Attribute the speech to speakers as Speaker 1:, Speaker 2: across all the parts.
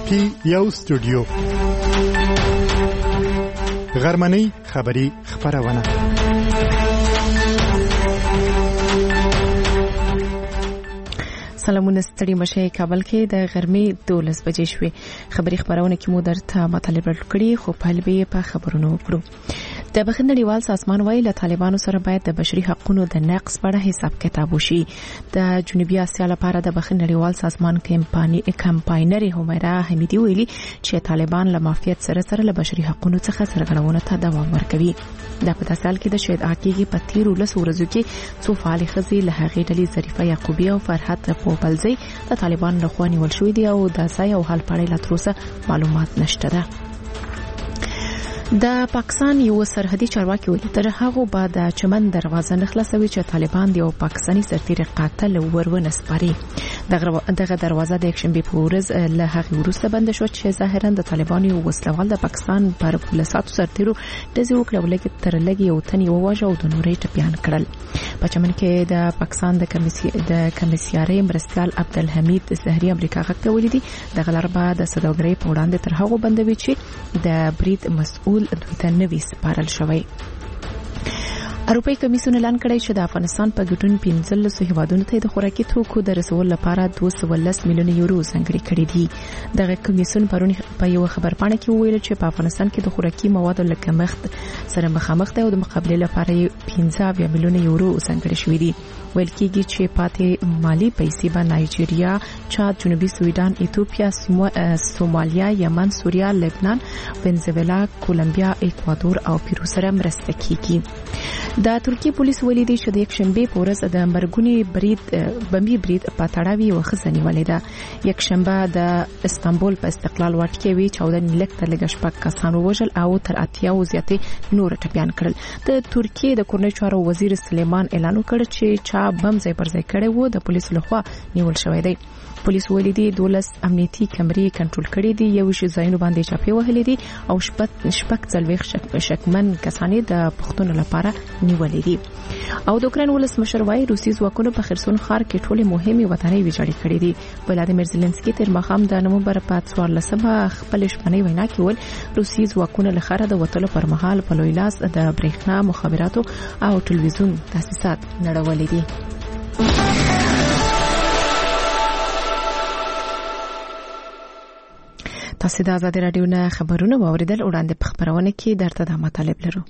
Speaker 1: کې یو سټوډیو غرمنۍ خبری خبرونه
Speaker 2: سلامونه ستړي مشه کابل کې د غرمې 12 بجې شوې خبری خبرونه کې مو درته مطالب راټولې خو په لبي په خبرونو وکړو. د بخښنړیوال سازمان وایي له طالبانو سره باید د بشري حقوقو د نقض په اړه حساب کتاب وشي. د جنوبي اسیا لپاره د بخښنړیوال سازمان کمپاینر همیرا حمیدي ویلي چې طالبان له مافیات سره له بشري حقوقو څخه سرغړونه ته دوام ورکوي. دا په داسې حال کې د شهید عقیقي په تیرو 10 ورځو کې څو فعال ښځې له هغې ډلې ظریفه یعقوبی او فرحت پوپلزی د طالبان لخوا نیول شوې دي او د ځای او حال په اړه لا تر اوسه معلومات نشته ده. د پاکستان یو سرحدي چارواکي ویلي تر هغه بعد چمن دروازه نه خلاصوي چې طالبان د یو پاکستاني سرتیر قاتل ورونه سپاري. دغه دروازه د یکشنبه په ورځ له هغه وروسته بند شو چې ظاهرا د طالبانو وسلوال د پاکستان پر پولیساتو سرتیرو د زیو کلولګ تر لګي او تنی وواژه او د نورې ټپيان کړل. په چمن کې د پاکستان د کمیسیاري مرستيال عبدالحمید زهري امریکا غږ ویلي دي د غلربا د سوداګرۍ په وړاندې تر هغه بندوي چې د برید مسؤل دوی ته نوي سپارل شوی. اروپای کمیسیون اعلان کړی چې د افغانستان په ګټون 15 هیوادونو ته د خوراکي توکو د رسول لپاره 210 میلیون یورو ځانګړي کړي دي. دغه کمیسیون پرون په یو خبرپاڼه کې ویل چې په افغانستان کې د خوراکي موادو لکمښت سره مخامخ دی او د مقابله لپاره 15 میلیون یورو ځانګړي شوي دي. ویل کېږي چې پاتې مالی پیسې به نایجیریا، چاد، جنوبي سویډن، ایتوپیا، سومالیا، یمن، سوریه، لبنان، ونزویلا، کولمبیا، اکوادور او پیرو سره مرسته کیږي. د ترکیه پولیس ویلي دي چې د یکشنبه په ورځ د مرګونی بمبي برید په تړاوي وخزنی ولیده. یکشنبه د استانبول په استقلال واټ کې وی 14 لک تر لګ شپږ کسان وژل او تر 80 زیاتې نور ټپيان کړل. د ترکیه د کورنۍ چارو وزیر سلیمان اعلان وکړ چې چا بم ځای پر ځای کړي وو د پولیسو لخوا نیول شوی دی. پولیس ویلي دي 12 امنیتي کمرې کنټرول کړي دي، یو شی ځایونو باندې چاپی وهلې دي او شپږ ځلويخ شکمن کسانې د پښتون لپاره نیولې دي. او د اوکرين ولسمشر وايي روسي ځواکونو په خرسون ښار کې ټولې مهمه وطني ویجاړې کړې دي. ولادیمیر زيلنسکي تر مخام د نومبر په 14 خپل شپنۍ وینا کې ول روسي ځواکونو له خره د وټلو پر مهال په لوی لاس د برېښنا مخابراتو او ټلویزیون تاسیسات نړولې دي. تاسو د آزادي رادیو نه خبرونه واوریدل. وړاندې په خبرونه کې درته د مطالب لرو.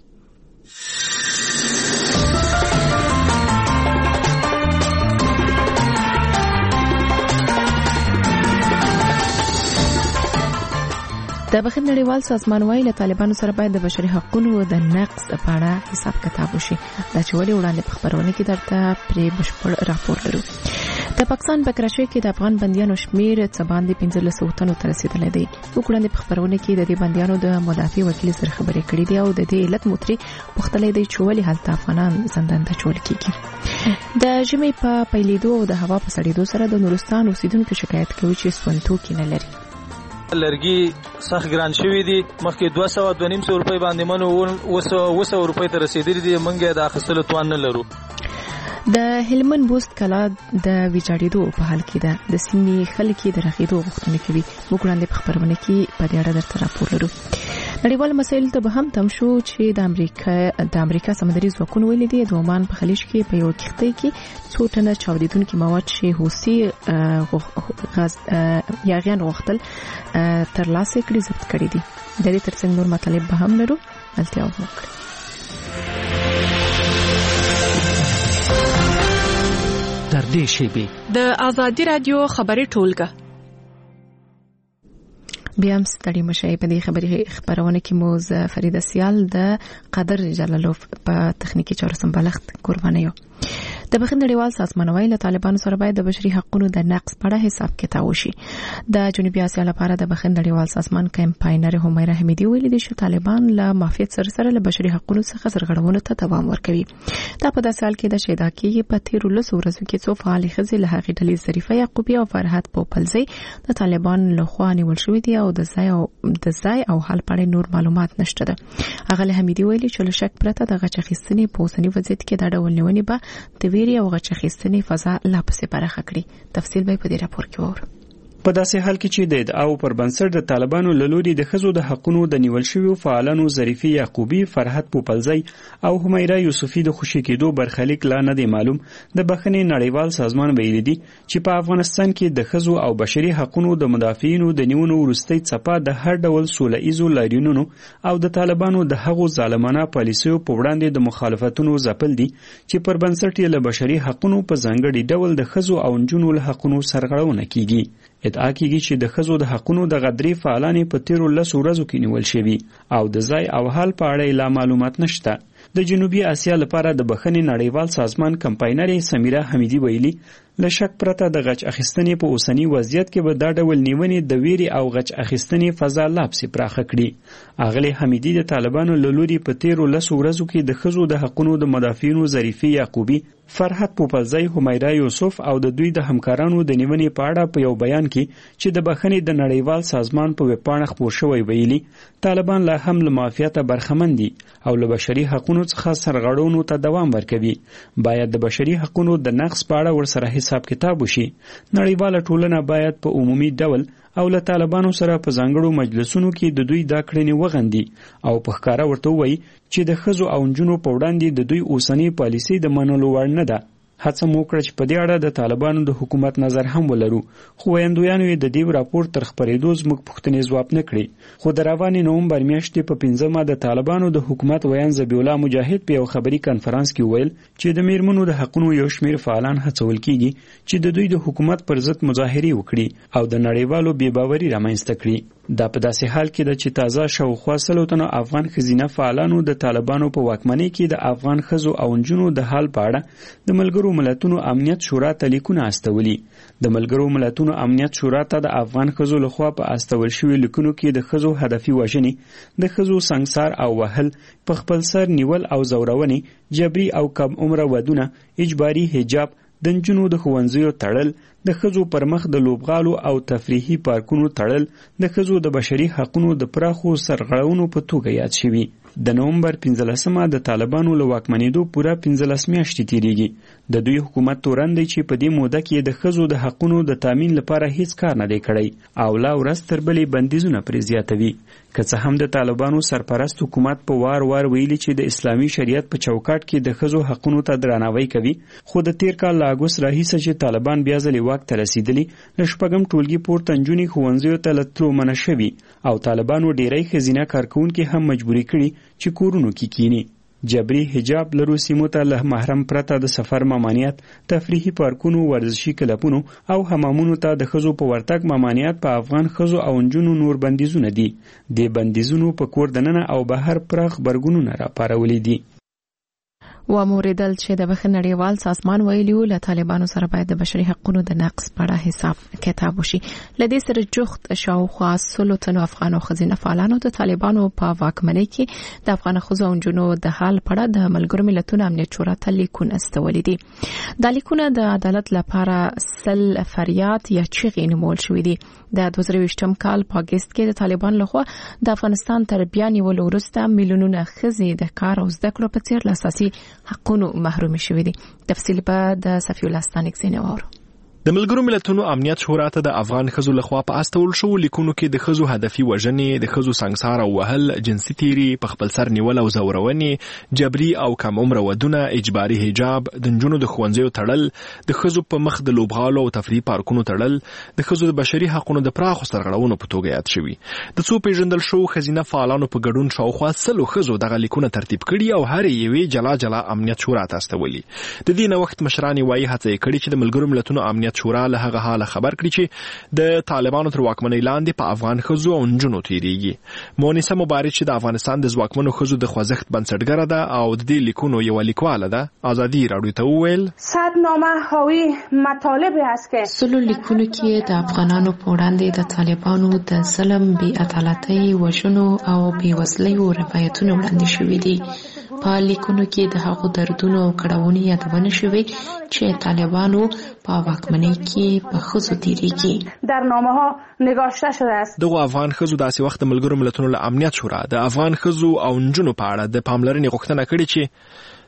Speaker 2: د بخښنړیوال سازمان وایي له طالبانو سره باید د بشري حقوقو د نقض په اړه حساب کتاب وشي. دا چې ولې وړاندې په خبرونه کې درته پرې بشپړ راپور لرو. د پاکستان په کراچۍ کې د افغان بنديانو شمیر څه باندې 15 تنو ته رسیدلی دی. وکړاندې په خبرونه کې د دې بنديانو د مدافع وکیل سره خبرې کړې دي او د دې علت متري پختلې دی چې ولې حالت افغانان زندان ته چول کیږي. د ژمي په پیلېدو او د هوا په سړېدو سره د نورستان اوسیدونکو شکایت کوي چې سونتو کې نه لري.
Speaker 3: لرګي سخت ګران شوی دي. مخکې 200 روپۍ باندې منو 200 روپۍ ته رسیدلي دي. موږ د اخیستلو توان نه لرو.
Speaker 2: د هلمند بوست کلا د ویجاړېدو په حال کې ده. د سیمې خلک د رغېدو غوښتنه کوي. موږ وړاندې په خبرونه کې په دې اړه درته راپور لرو. نړیوال مسایل ته به هم تم شو چې د امریکا سمندري ځواکونو ویلي دي د عمان په خلیج کې په یو کښتۍ کې 100 ټنه چاودیدونکي مواد چې حوثي یاغیان غوښتل ترلاسه کړي ضبط کړي دي. د دې ترڅنګ نور مطالب به هم لرو. التیا وکړئ.
Speaker 4: در دې شیبه
Speaker 5: د آزادي رادیو خبري ټولګه
Speaker 2: بیا هم ستړي مشي په دې خبرونه کې موز فریده سیال د قدر جلالوف په تخنیکی چارو سمبالښت قرباني یو. د بخښنړیوال سازمان وایي له طالبانو سره باید د بشري حقوقو د نقض په اړه حساب کتاب وشي. د جنوبي اسیا لپاره د بخښنړیوال سازمان کمپاینر همیرا حمیدي ویلي دي چې طالبان له مافیات سره له بشري حقوقو څخه سرغړونه ته دوام ورکوي. دا په داسې حال کې د شهید عقیقي په تیرو 10 ورځو کې څو فعال ښځې له هغې ډلې ظریفه یعقوبی او فرحت پوپلزی د طالبان لخوا نیول شوي دي او د ځای او حال په اړه نور معلومات نشته ده. هغه حمیدي ویلي چې له شک پرته د غچ اخیستنې په اوسني وضعیت کې دا ډول نیونې به د ویري او غچ اخیستنې فضا لا پسې پراخه کړي. تفصیل به په دې راپور کې وورو.
Speaker 6: په داسې حال کې چې د ادعاو پر بنسټ د طالبانو له لوري د ښځو د حقونو د نیول شویو فعالانو ظریفې یعقوبي، فرحت پوپلزی او همیره یوسفي د خوشي کېدو برخلیک لا نه دی معلوم، د بخښنې نړیوال سازمان ویلي دي چې په افغانستان کې د ښځو او بشري حقونو د مدافعینو د نیونو وروستۍ څپه د هر ډول سوله ایزو لاریونونو او د طالبانو د هغو ظالمانه پالیسیو په وړاندې د مخالفتونو ځپل دي چې پر بنسټ یې له بشري حقونو په ځانګړي ډول د ښځو او نجونو له حقونو سرغړونه کیږي. ادعا کیږي چې د ښځو د حقونو د غدري فعالانې په تیرو 10 ورځو کې نیول شوي او د ځای او حال په اړه لا معلومات نشته. د جنوبي اسیا لپاره د بخښنې نړیوال سازمان کمپاینر سمیرا حمیدی ویلي له شک پرته د غچ اخیستنې په اوسنی وضعیت کې به دا ډول نیونې د ویرې او غچ اخیستنې فضا لا پسې پراخه کړي. اغلې حمیدی د طالبانو له لوري په تیرو 10 ورځو کې د ښځو د حقونو د مدافعینو ظریفې یعقوبي، فرحت پوپلزی، همیره یوسف او د دوی د همکارانو د نیونې په اړه په یو بیان کې چې د بخښنې د نړیوال سازمان په ویبپاڼه خپور شوی ویلي طالبان لا هم له معافیته برخمن دي او له بشري حقونو څخه سرغړونو ته دوام ورکوي. باید د بشري حقونو د نقض په اړه ورسره حساب کتاب وشي. نړیواله ټولنه باید په عمومي ډول او له طالبانو سره په ځانګړو مجلسونو کې د دوی دا کړنې وغندي او په ښکاره ورته ووایي چې د ښځو او نجونو په وړاندې د دوی اوسنۍ پالیسۍ د منلو وړ نه ده. هڅه مو وکړه چې په دې اړه د طالبانو د حکومت نظر هم ولرو، خو ویاندویانو یې د دې راپور تر خپرېدو زموږ پوښتنې ځواب نه کړې. خو د روانې نومبر میاشتې په 5مه د طالبانو د حکومت ویان ذبیح الله مجاهد په یو خبري کنفرانس کې ویل چې د میرمنو د حقونو یو شمېر فعالان هڅول کیږي چې د دوی د حکومت پر ضد مظاهرې وکړي او د نړیوالو بې باوري رامنځته کړي. دا په داسې حال کې ده چې تازه شاوخوا 100 تنو افغان ښځینه فعالانو د طالبانو په واکمنۍ کې د افغان ښځو او نجونو د حال په اړه د ملګرو ملتونو امنیت شورا ته لیکونه استولي. د ملګرو ملتونو امنیت شورا ته د افغان ښځو لخوا په استول شوي لیکونو کې د ښځو هدفي وژنې، د ښځو سنګسار او وهل، په خپل سر نیول او زورونې، جبري او کم عمره ودونه، اجباري حجاب، د نجونو د ښوونځیو تړل، د ښځو پر مخ د لوبغالو او تفریحي پارکونو تړل، د ښځو د بشري حقونو د پراخو سرغړونو په توګه یاد شوي. د نومبر 15مه د طالبانو له واکمنېدو پوره 15 میاشتې تیریږي. د دوی حکومت تورن دی چې په دې موده کې د ښځو د حقونو د تامین لپاره هیڅ کار نه دی کړی او لا ورځ تر بلې بندیزونه پرې زیاتوي. که څه هم د طالبانو سرپرست حکومت په وار ویلي چې د اسلامي شریعت په چوکاټ کې د ښځو حقونو ته درناوی کوي، خو د تیر کال له اګوست راهیسه چې طالبان بیا ځلې واک ته رسېدلي، له 6 ټولګي پورته نجونې ښوونځیو ته له تلو منع شوي او طالبانو ډیری ښځینه کارکوونکي هم مجبوري کړي چې کورونو کې کینی. جبري حجاب لرو سیمو ته له محرم پرته د سفر ممانعت، تفریحي پارکونو، ورزشي کلبونو او حمامونو ته د ښځو په ورتګ ممانعت په افغان ښځو او نجونو نور بندیزونه دي. د بندیزونو په کور دننه او بهر پراخ غبرګونونه راپارولي دي.
Speaker 2: و موریدل چې د بخښنې نړیوال سازمان ویلي له طالبانو سره باید د بشري حقونو د نقض په اړه حساب کتاب وشي. لدې سره جوخت شاوخوا 100 تنو افغان او ښځینه فعالانو د طالبانو په واکمنۍ کې د افغان ښځو او نجونو د حال په اړه د ملګرو ملتونو امنیت شورا ته لیکونه استولي دي. دا لیکونه د عدالت لپاره سل فریاد یا چیغې نومول شوي دي. د 2020 کال په اگست کې د طالبان لخوا د افغانستان تر بیا نیولو وروسته میلیونونه ښځې د کار او زده کړو په څیر له اساسي حقونو محروم شوي دي. تفصیل به د صفی الله ستانک زینه وورو.
Speaker 7: د ملګرو ملتونو امنیت شورا ته د افغان ښځو لخوا په استول شو لیکونو کې د ښځو هدفي وژنې، د ښځو سنګسار او وهل، جنسي تیری، په خپل سر نیول او زورونې، جبري او کم عمره ودونه، اجباري حجاب، د نجونو د ښوونځیو تړل، د ښځو په مخ د لوبغالو او تفریحي پارکونو تړل، د ښځو د بشري حقونو د پراخو سرغړونو په توګه یاد شوي. د څو پیژندل شو ښځینه فعالانو په ګډون شاوخوا 100 ښځو دغه لیکونه ترتیب کړي او هر یوې جلا جلا امنیت شورا ته استولي. د دې نوښت مشران وایي هڅه یې کړې چې د ملګرو ملتونو امنیت شورا له هغه حاله خبر کړي چې د طالبانو تر واکمنۍ لاندې په افغان ښځو او نجونو تیریږي. مونیسه مبارک چې د افغانستان د ځواکمنو ښځو د خوځښت بنسټګره ده او د دې لیکونو یوه لیکواله ده، ازادي راډیو ته وویل
Speaker 8: 100 نامه حاوی مطالب هست که
Speaker 2: سلو لیکونو کې د افغانانو په وړاندې د طالبانو د ظلم، بې عدالتۍ، وژنو او بې وزلۍ روایتونه وړاندې شوي دي. په لیکونو کې د هغو دردونو او کړاوونو یادونه شوې چې طالبانو په واکمنۍ کې په ښځو تیریږي.
Speaker 8: در نامه ها نگاشته شده است.
Speaker 7: دغه افغان ښځو داسې وخت د ملګرو ملتونو له امنیت شورا د افغان ښځو او نجونو په اړه د پاملرنې غوښتنه کړې چې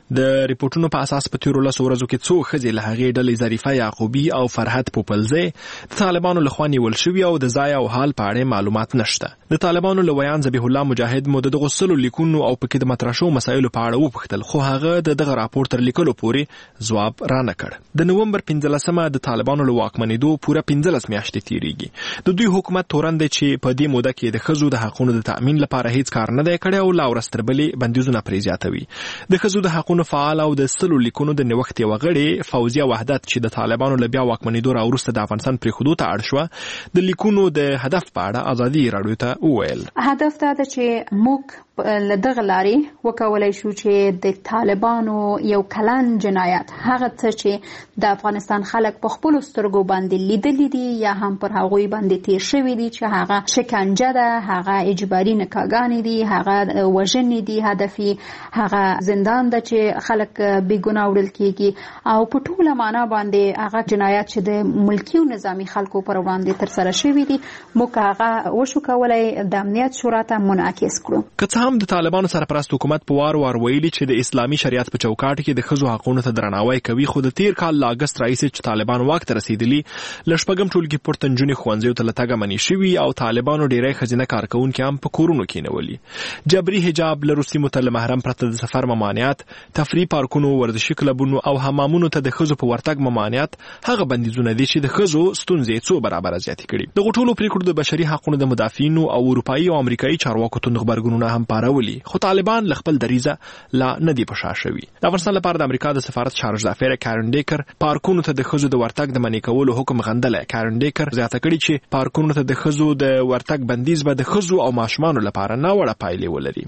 Speaker 7: د ریپورتونو په اساس په تیرو 10 ورځو کې څو ښځې له هغې ډلې ظریفه یعقوبي او فرحت پوپلزی د طالبانو لخوا نیول شوي او د ځای او حال په اړه معلومات نشته. د طالبانو له ویان ذبیح الله مجاهد مو د غسلو لیکونو او پکې د مطرح شوو مسایلو په اړه وپوښتل، خو هغه د دغه راپور تر لیکلو پورې ځواب رانه کړ. د نومبر 15 د طالبانو له واکمنېدو پوره 15 میاشتې تیریږي. د دوی حکومت تورن دی چې په دې موده کې د ښځو د حقونو د تأمین لپاره هیڅ کار نه دی کړی او لا ورځ تر بلې بندیزونه پرې زیاتوي. د ښځو د حقونو فعال او د سلو لیکونو د نوښت یوه غړې فوزیه وحدت چې د طالبانو له بیا واکمنېدو راوروسته د افغانستان پرېښودو ته اړ شوه، د لیکونو د هدف په اړه ازادي راډیو ته وویل.
Speaker 9: هدف دا ده چې موږ له دغه لارې وکولای شو چې د طالبانو یو کلن جنایت، هغه څه چې د افغانستان خلک په خپلو سترګو باندې لیدلي دي یا هم پر هغوی باندې تیر شوي دي، چې هغه شکنجه ده، هغه اجباري نکاحګانې دي، هغه وژنې دي، هدفي هغه زندان ده چې خلک بېګناه وړل کېږي، او په ټوله معنا باندې هغه جنایت چې د ملکي او نظامي خلکو پر وړاندې ترسره شوي دي، موږ هغه وشو کولای د امنیت شورا ته منعکس کړو.
Speaker 7: هم د طالبانو سرپرست حکومت په وار ویلي چې د اسلامي شریعت په چوکاټ کې د ښځو حقونو ته درناوی کوي، خو د تیر کال له اګست راهیسې چې طالبان واک ته رسېدلي له شپږم ټولګي پورته نجونې ښوونځیو ته له تګه منې شوي او طالبانو ډېری ښځینه کارکوونکي هم په کورونو کېنولي. جبري حجاب، له روسي ته له محرم پرته د سفر ممانعت، تفریح پارکونو، ورزشي کلبونو او حمامونو ته د ښځو په ورتګ ممانعت هغه بندیزونه دي چې د ښځو ستونزې څو برابره زیاتې کړي. دغو ټولو پرېکړو د بشري حقونو د مدافعینو او اروپایي او امریکایي چارواکو توند غبرګونونه هم پارولي، خو طالبان له خپل دریزه لا نه دي په شا شوي. د افغانستان لپاره د امریکا د سفارت چارج دافیر کارن ډیکر پارکونو ته د ښځو د ورتګ د منع کولو حکم غندلی. کارن ډیکر زیاته کړي چې پارکونو ته د ښځو د ورتګ بندیز به د ښځو او ماشومانو لپاره ناوړه پایلې ولري.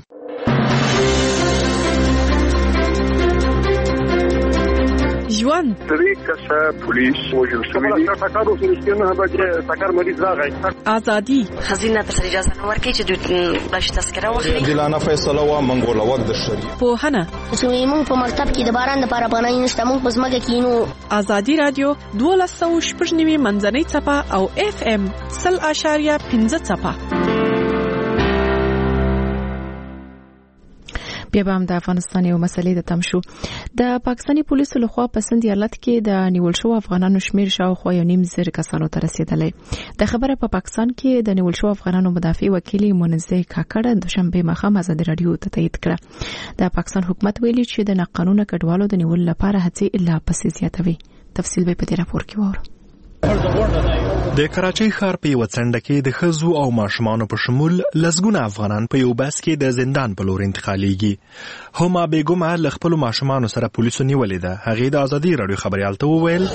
Speaker 5: ژوند
Speaker 10: طریقه پولیس وجل شوی ټاکارو سرستینه به ټاکار مریض راغی.
Speaker 5: ازادي
Speaker 11: خزینه ته اجازه نه ورکړي چې دوی باش تذکره واخلي.
Speaker 10: دلانه فیصله وا منګول وخت د شری
Speaker 5: پوهنه
Speaker 12: زموږ په مکتب کې د باران لپاره پناه نشته، موږ په ځمکه کې نو.
Speaker 5: ازادي رادیو 12.9 منځنۍ څپه او FM 0.5 څپه.
Speaker 2: بیا به هم د افغانستان یو مسلې د تم شو. د پاکستاني پولیسو لخوا په سند ایالت کې د نیول شو افغانانو شمیر شاوخوا 1.5 کسانو ته رسیدلی. د خبره په پاکستان کې د نیول شو افغانانو مدافع وکیل منزه کاکړ دوشنبه ماښام ازادي رادیو ته تایید کړه. د پاکستان حکومت ویلي چې د ناقانونه کډوالو د نیول لپاره هڅې لا پسې زیاتوي. تفصیل به په دې راپور کې وورو.
Speaker 7: د کراچۍ ښار په یوه څنډه کې د ښځو او ماشومانو په شمول لسګونه افغانان په یو بس کې د زندان په لور انتقالیږي. هما بیګمه له خپلو ماشومانو سره پولیسو نیولې ده. هغې د ازادي راډیو خبریال ته وویل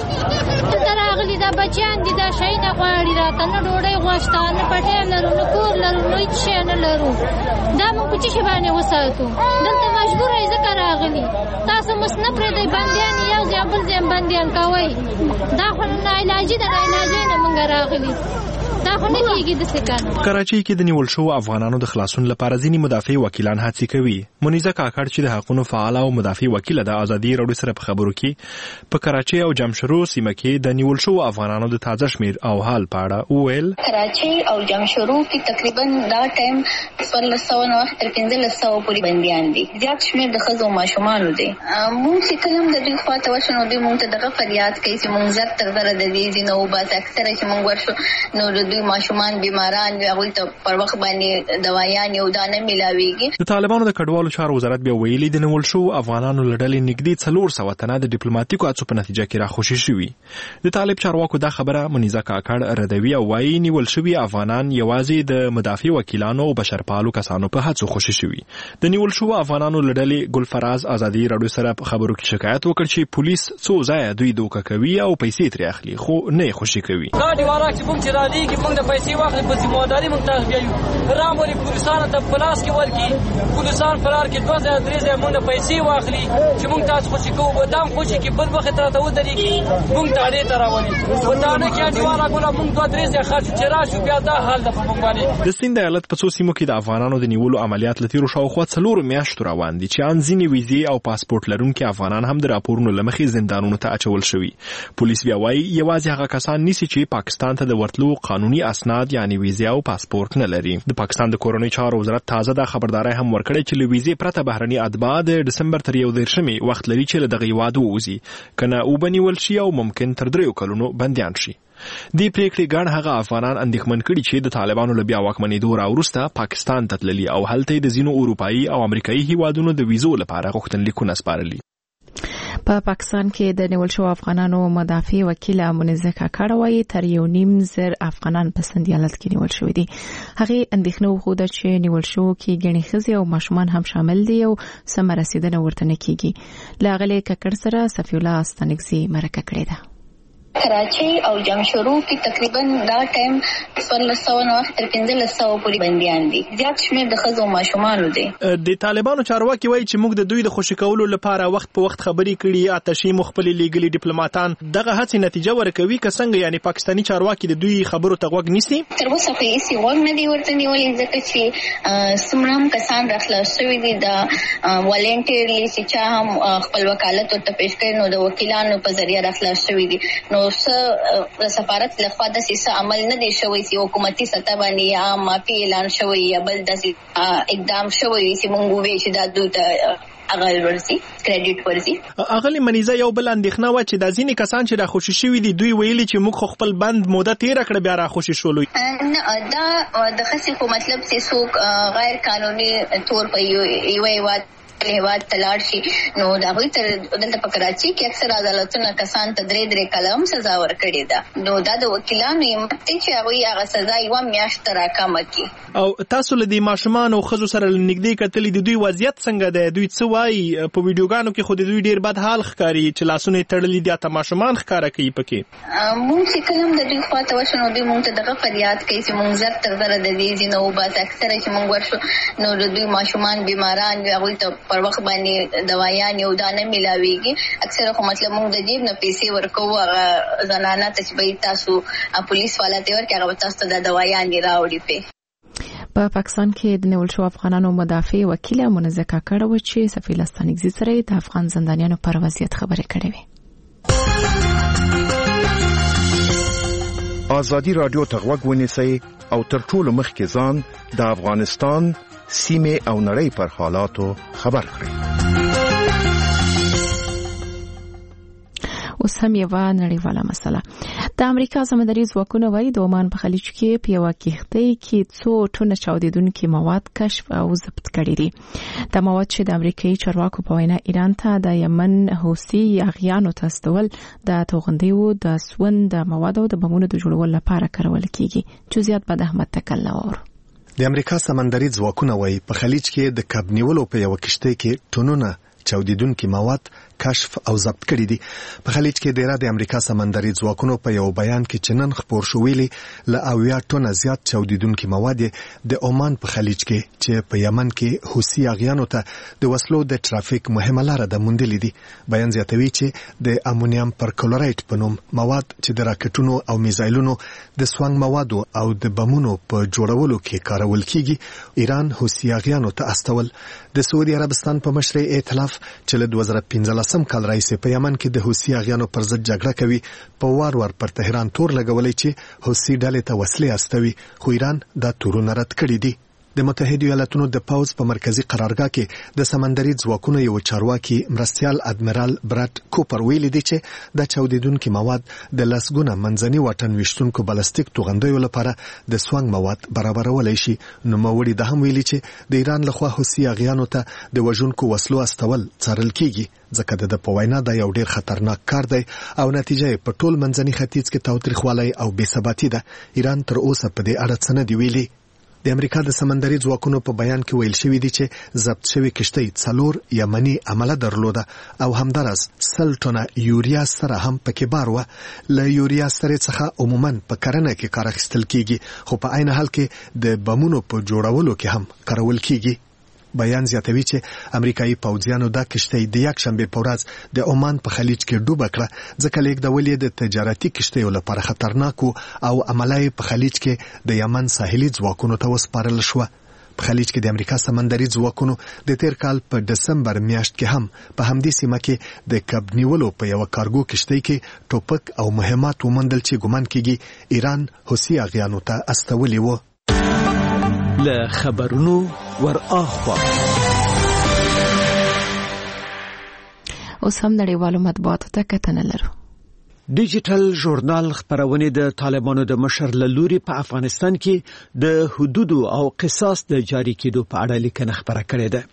Speaker 13: راغلي دا بچیان دي، دا شی نه غواړي راته، نه ډوډۍ غوښته، نه پټی لرو، نه کور لرو، نه هېڅ شی نه لرو. دا موږ په څه شي باندې وساتو؟ دلته مجبوره یې ځکه راغلي. تاسو مس نه پرېږدئ، بندیان یو ځای بل ځای بندیان کوئ. دا خو ناعلاجي ده، ناعلاجۍ نه موږ راغلي. دا خو نه کېږي داسې کار.
Speaker 7: کراچۍ کې د نیول شوو افغانانو د خلاصون لپاره ځینې مدافع وکیلان هڅې کوي. منیزه کاکړ چې د حقونو فعاله او مدافع وکیله ده، ازادي راډیو سره په خبرو کې په کراچۍ او جمشرو سیمه کې د نیول شوو افغانانو د تازه شمیر او حال په اړه وویل.
Speaker 14: کراچۍ او جمشرو کې تقریبا دا ټایم 1400 نه تر 1500 پورې بندیان دي. زیات شمیر د ښځو او ماشومانو دي. موږ چې کله د دوی خواته ورشو نو دوی موږ ته دغه فریاد کوي چې موږ زر تر زره د دې ځینو وباسي. اکثره چې موږ ورشو نو دوی ماشومان بیماران وي، هغوی ته پر وخت باندې دوایان یو دانه میلاویږي.
Speaker 7: د طالبانو د کډوالو چارو وزارت بیا ویلي د نیول شوو افغانانو له ډلې نږدې 400 تنه د ډیپلوماټیکو هڅو په نتیجه کې راخوشي شوي. د طالب چارواکو دا خبره منیزه کاکړ ردوي او وایي نیول شوي افغانان یوازې د مدافع وکیلانو او بشرپالو کسانو په هڅو خوشي شوي. د نیول شوو افغانانو له ډلې ګلفراز ازادي راډیو سره په خبرو کې شکایت وکړ چې پولیس څو ځایه دوی دوکه کوي او پیسې ترې اخلي، خو نه یې خوشي کوي.
Speaker 15: دا دیواره چې موږ چې رالیږي موږ د پیسې واخلي په ذمهداري موږ ته بیایو. رامولي پولیسانو ته په لاس کې ورکړي، پولیسان فرار کې 2 ځایه 3 ځایه موږ د پیسې واخلي چې موږ تاسو خوشي کوو. به دام خوشي کې بل وخت راته ودرېږي موږ ته اډې ته راولي. ودانه کې دیواره ګوله موږ 2-3 ځایه خرڅ چې راشو بیا دا حال ده په موږ باندې.
Speaker 7: د سیند ایالت په څو سیمو کې د افغانانو د نیولو عملیات له تیرو شاوخوا 4 میاشتو روان دي چې ان ځینې ویزې او پاسپورت لرونکي افغانان هم د راپورونو له مخې زندانونو ته اچول شوي. پولیس بیا وایي یوازې هغه کسان نیسي چې پاکستان ته د ورتلو قانوني قانوني اسناد یعنی ویزه او پاسپورت نه لري. د پاکستان د کورنۍ چارو وزارت تازه د خبرداري هم ورکړې چې له ویزې پرته بهرني اتباع د ډسمبر تر 31 وخت لري چې له دغه هیواد ووځي کنه او بنیول شي او ممکن تر 3 کلونو بندیان شي. دی پریکړې ګڼ هغه افغانان اندېښمن کړي چې د طالبانو له بیا واکمنېدو راوروسته پاکستان ته تللي او هلته د ځینو اروپایي او امریکایي هیوادونو د ویزو لپاره غوښتنلیکونه سپارلي.
Speaker 2: په پاکستان کې د نیول شو افغانانو مدافع وکیل منزه کاکړ وايي تر 1.5 افغانان په سندیالت کې نیول شوی دي. هغه اندېښنه وښوده چې نیول شو کې ګڼې ښځې او ماشومان هم شامل دي او سم رسیدنه ورته نه کیږي. لاغله کاکړ سره صفی الله استانګزي مرکه کړې ده.
Speaker 14: کراچي او جمشورو کې تقریبا دا ټایم 1400 تر 1500 پورې بنديان دي. زیات شمېر د ښځو او ماشومانو دي.
Speaker 16: د طالبانو چارواکي وایي چې موږ د دوی د خوشی کولو لپاره وخت په وخت خبرې کړي، آتشي مخبلي لیګلي ډیپلوماټان دغه هڅې نتیجه ورکوي که څنګه، یعنی پاکستانی چارواکي د دوی خبرو ته غوږ نیسي؟
Speaker 14: تر اوسه خو هیڅ غوږ نه دی ورته نیولې، ځکه چې څومره کسان راخلاص شوي دي د والنټیرلی چې چا هم خپل وکالت ورته پیش کړي نو د وکیلانو په ذریعہ راخلاص شوي دي. نو د سفارت لخوا د سیسه عمل نه دی شوی چې حکومتي سطح باندې یا معافي اعلان شوی یا بل د اقدام شوی چې مونږ وې چې دا دوی اغل ورسي کریډټ ورسي.
Speaker 16: اغلی منیزه یو بل اندېښنه و چې د ځینې کسان چې را خوشی شوي دي دوی ویلي چې موږ خپل بند موده تیر کړ بیا را خوشی شولو.
Speaker 14: دا د خصي خو مطلب چې څوک غیر قانوني تور په یو هیواد تلاړ شي نو دا وي تر دلته په کراچي کې اکثر عدالتونه کسان ته 3 کلام سزا ورکړي ده. نو دا د وکیلانو یې چې هغه سزا یو میاشت راکمه کی.
Speaker 16: او تاسو له دې ماشومان او خزو سره نږدې کتلې د دوی وضعیت څنګه ده؟ دوی څه وایي؟ په ویډیوګانو کې خو د دوی ډیر بد حال ښکاري چې لاسونه تړلي دي، ته ماشومان ښکارا کوي پکې.
Speaker 14: مونږ چې کلم د دوی خواته وشو نو دوی مونږ ته دغه فریاد کوي چې مونږ زر تر زر د دې زینو بس اکثر چې مونږ ورشو نو د دوی ماشومان بیماران وي، هغه ته پر وخت باندې دوايان یو دانه ملاويږي. اکثر خو مطلب موږ د جیب نه پیسې ورکو، هغه زنانه ته چې تاسو پولیس والا ته ورکړي هغه تاسو ته د دوايان راوړي.
Speaker 2: په پاکستان کې د نیول شو افغانانو مدافع وکیل منزه کاکړ و چې صفی الله استانګزي سره د افغان زندانیانو پر وضعیت خبرې کړې وي.
Speaker 17: ازادي رادیو ته غوږ ونیسئ او تر ټولو مخکې ځان د افغانستان سیمه او نړۍ پر حالاتو خبر کړئ.
Speaker 2: اوس هم یو نړیواله مسله. د امریکا سمندري ځواکونه وايي د عمان په خلیج کې په یو کښتۍ کې څو ټونه چاودیدونکي مواد کشف او ضبط کړي دي. دا مواد چې د امریکایي چارواکو په وینا ایران ته د یمن حوثي یاغیانو ته استول د توغندیو د سوند د موادو د بمونو د جوړولو لپاره کارول کیږي. جزئیات به احمد تکل اور.
Speaker 1: د امریکا سمندري ځواکونه وايي په خلیج کې د کب نیولو په یو کشتۍ کې ټونونه چاودیدونکي مواد کشف او ضبط کړي دي. په خلیج کې د امریکا سمندري ځواکونو په یو بیان کې چنن خبر شو ویلي ل 80 ټنه زیات چاودیدونکي مواد د عمان په خلیج کې چې په یمن کې حوثي یاغیانو ته د وسلو د ټرافیک مهمه لار ده موندلې دي. بیان زیاتوي چې د امونیم پرکلورایټ په نوم مواد چې د راکټونو او میزایلونو د سوانګ موادو او د بمونو په جوړولو کې کارول کیږي ایران حوثي یاغیانو ته استول. د سعودي عربستان په مشرۍ ائتلاف چې له 2015 سم کال راځي په یمن کې د حوثي یاغیانو پر ضد جګړه کوي په وار پر تهران تور لګولې چې حوثي ډلې ته وسلې استوي، خو ایران دا تورونه رد کړي دي. د متحده ایالاتونو د پاوز په مرکزی قرارګاه کې د سمندري ځواکونو یو چارواکي مرستيال ادمرال برات کوپر ویلي دی چې د چاودیدونکو مواد د لسګونه منځني واټن وشتونکو بالستیک توغندیو لپاره د سوانګ مواد برابرولای شي. نو موړي د هم ویلي چې د ایران لخوا حوثي یاغیانو ته د وژونکو وسلو استول څارل کیږي، ځکه د پوینا د یو ډیر خطرناک کار دی او نتیجه په ټول منځني ختیځ کې تاوتریخوالی او بې ثباتی ده. ایران تر اوسه په دې اړه څه نه دی ویلي. د امریکا د سمندري ځواکونو په بیان کې ویل شوی دی چې ضبط شوی کشتۍ 4 یمني عمله درلوده او همدارس 100 ټنه یوریا سره هم پکې بار و. له یوریا سره څخه عموما په کرنه کې کار اخیستل کیږي، خو په عین حال کې د بمونو په جوړولو کې هم کارول کیږي. بیان زیاتوي چې امریکایي پوځیانو دا کشتۍ د یک شنبه په ورځ د عمان په خلیج کې ډوب کړه، ځکه لیکدول یې د تجارتي کشتیو لپاره خطرناک او عملای په خلیج کې د یمن ساحلي ځواکونو ته وسپارل شو. په خلیج کې د امریکا سمندري ځواکونو د تیر کال په دسمبر میاشت کې هم په همدې سیمه کې د کب نیولو په یو کارګو کشتۍ کې ټوپک او مهمات ومندل چې ګومان کېږي ایران حوثي اغیانو ته استولي وو.
Speaker 4: له خبرونو ور اخوا
Speaker 2: اوس هم نړیوالو مطبوعاتو ته کتنه لرو.
Speaker 4: ډیجیټل ژورنال خبرونه د طالبانو د مشر له لوري په افغانستان کې د حدود او قصاص د جاری کېدو په اړه لیکنه خبره کړې ده.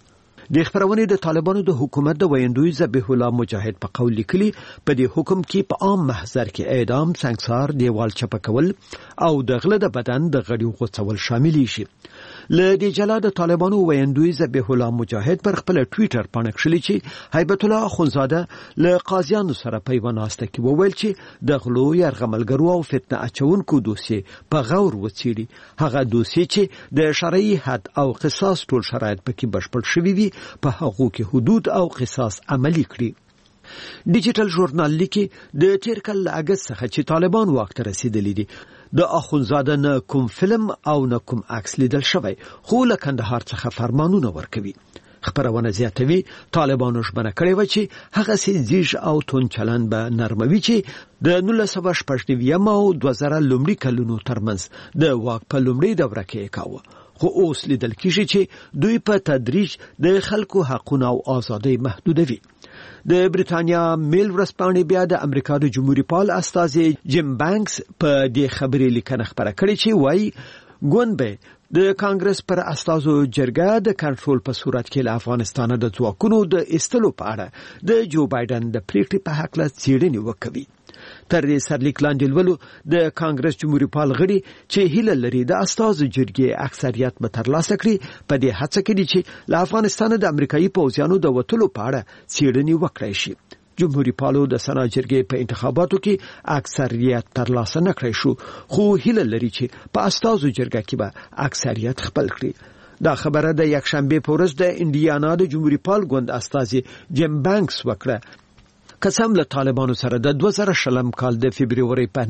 Speaker 4: د خبرونه د طالبانو د حکومت د ویندوی ذبیح الله مجاهد په قول لیکلي په دې حکم کې په عام محضر کې اعدام، سنگسار، دیوال چپه کول او د غله د بدن د غړي غوڅول شامل شي. له دې جلا د طالبانو ویندوی ذبیح الله مجاهد پر خپل ټوئیټر باندې کړی چې هیبت الله اخونزاده له قاضیانو سره په وناسته کې وویل چې د غلو يرغملګرو او فتنه اچونکو دوسیه په غور وڅېړي. هغه دوسیه چې د شرعي حد او قصاص ټول شرایط پکې بشپړ شوي وي په هغو کې حدود او قصاص عملي کړي. ډیجیټل ژورنال لیکي د تیر کال اگست څخه چې طالبان واک ته رسیدلي دي د اخونزاده نه کوم فلم او نه کوم عکس لیدل شوی، خو له کندهار څخه فرمانونه ورکوي. خبرونه زیاتوي طالبانو ژمنه کړې و چې هغه سیزیج او تون چلن به نرموي چې د 1999 او 2000 لومړي کلونو ترمنځ د واک په لومړي دوره کې کاوه. خو اوس لیدل کېږي چې دوی په تدریج د خلکو حقوق او ازادۍ محدودوي. د بریتانیا میل ورځپاڼې بیا د امریکا د جمهوریت پال استازي جیم بانکس په دې خبرې لیکنه خبره کړې چې وایي ګوند د کانګرس پر استازو جرګه د کنټرول په صورت کې له افغانستان د ځواکونو د ایستلو په اړه د جو بایدن د پریکړې په حق له څېړنې وکوي. تر دې سرلیک لاندې ولولو د کانګرس جمهوریت پال غړي چې هیله لري د استازو جرګې اکثریت به ترلاسه کړي په دې هڅه کې دي چې له افغانستان د امریکایي پوځیانو د وټلو په اړه څېړنې وکړي شي. جمهوریت پالو د سنا جرګې په انتخاباتو کې اکثریت ترلاسه نه کړی شو، خو هیله لري چې په استازو جرګه کې به اکثریت خپل کړي. دا خبره د یکشنبه په ورځ د انډیانا د جمهوریت پال ګوند استازي جیم بانکس وکړه. قسم له طالبانو سره د 2020 کال د فبرवरी په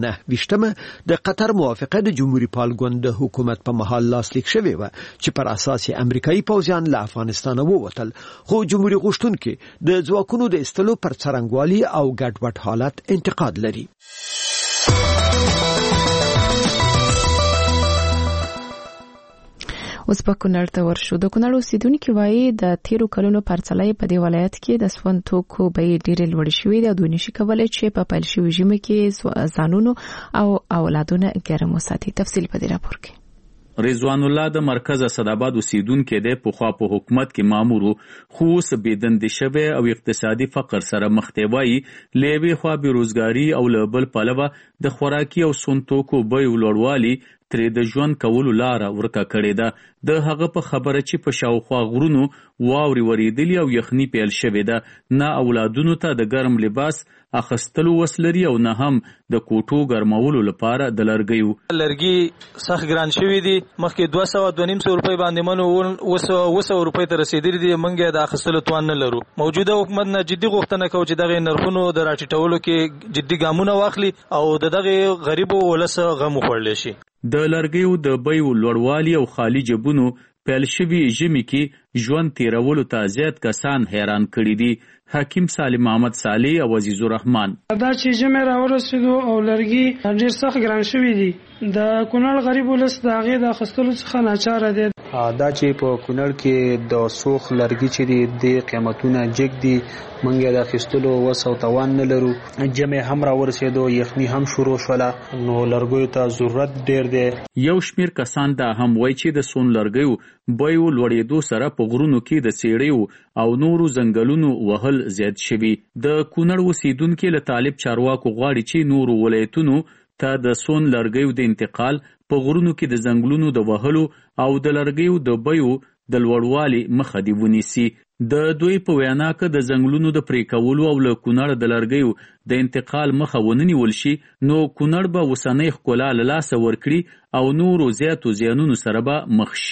Speaker 4: 9 د قطر موافقه د جمهوریت پال ګوند د حکومت په محل لاسلیک شوی و چې پر اساس امریکایي پوځیان له افغانستان ووتل، خو جمهوریت غوښتونکي د ځواکونو د استلو پر څرنګوالي او ګډوډ حالت انتقاد لري.
Speaker 2: اوس په کونړ ته ورشو. د کونړ اوسیدونکي وایي د تیرو کلونو پرڅلای په دې ولایت کې د سون توکو بیې ډېرې لوړې شوې دي او دوی نشي کولای چې په پیل شوي ژمي کې ځانونه او اولادونه ګرم وساتي. تفصیل په دې راپور کې.
Speaker 18: رضوان الله د مرکز اسداباد اوسیدونکي د پخوا په حکومت کې مامور خو اوس بېدندې شوی او اقتصادي فقر سره مخ دی. وایي له یوې خوا بېروزګاري او له بل پلوه د خوراکي او سون توکو بیو لوړوالي ترې د ژوند کولو لاره ورکه کړې ده. د هغه په خبره چې په شاوخوا غرونو واورې ورېدلي او یخني پیل شوې ده، نه اولادونو ته د ګرم لباس اخستلو وس لري او نه هم د کوټو ګرمولو لپاره د لرګیو.
Speaker 3: لرګي سخت ګران شوي دي، مخکې 200-250 روپۍ باندې منو 200 روپۍ ته رسیدلي دي. موږ د اخستلو توان نه لرو. موجوده حکومت نه جدي غوښتنه کوو چې دغه نرخونو د راټیټولو کې جدي ګامونه واخلي او دغه غریبو ولس غم وخوړلی شي.
Speaker 18: د لرګیو د بیو لوړوالي او خالي جبونو پیل شوي ژمي کې ژوند تیرولو ته زیات کسان حیران کړي دي. حکیم سالم محمد صالح او عزیز الرحمن
Speaker 19: دا چې ژمي راورسېدو او لرګي ډېر سخت ګران شوي دي، د کونړ غریب ولس د هغې د اخیستلو څخه ناچاره دی.
Speaker 20: دا چې په کونړ کې د سوخ لرګي چې دي د قیمتونه جګ دي، موږ یې د اخیستلو وس او توان نه لرو. ژمی هم راورسېدو، یخني هم شروع شوله، نو لرګیو ته ضرورت ډېر دی.
Speaker 18: یو شمیر کسان دا هم وایي چې د سون لرګیو بیو لوړېدو سره په غرونو کې د څېړیو او نورو ځنګلونو وهل زیات شوي. د کونړ اوسیدونکي له طالب چارواکو غواړي چې نورو ولایتونو ته د سون لرګیو د انتقال، په غرونو کې د ځنګلونو د وهلو او د لرګیو د بیو د لوړوالي مخه دې ونیسي. د دوی په وینا که د ځنګلونو د پرې کولو او له کونړ د لرګیو د انتقال مخه ونه نیول شي، نو کونړ به اوسنۍ ښکلا له لاسه ورکړي او نورو زیاتو زیانونو سره به مخ شي.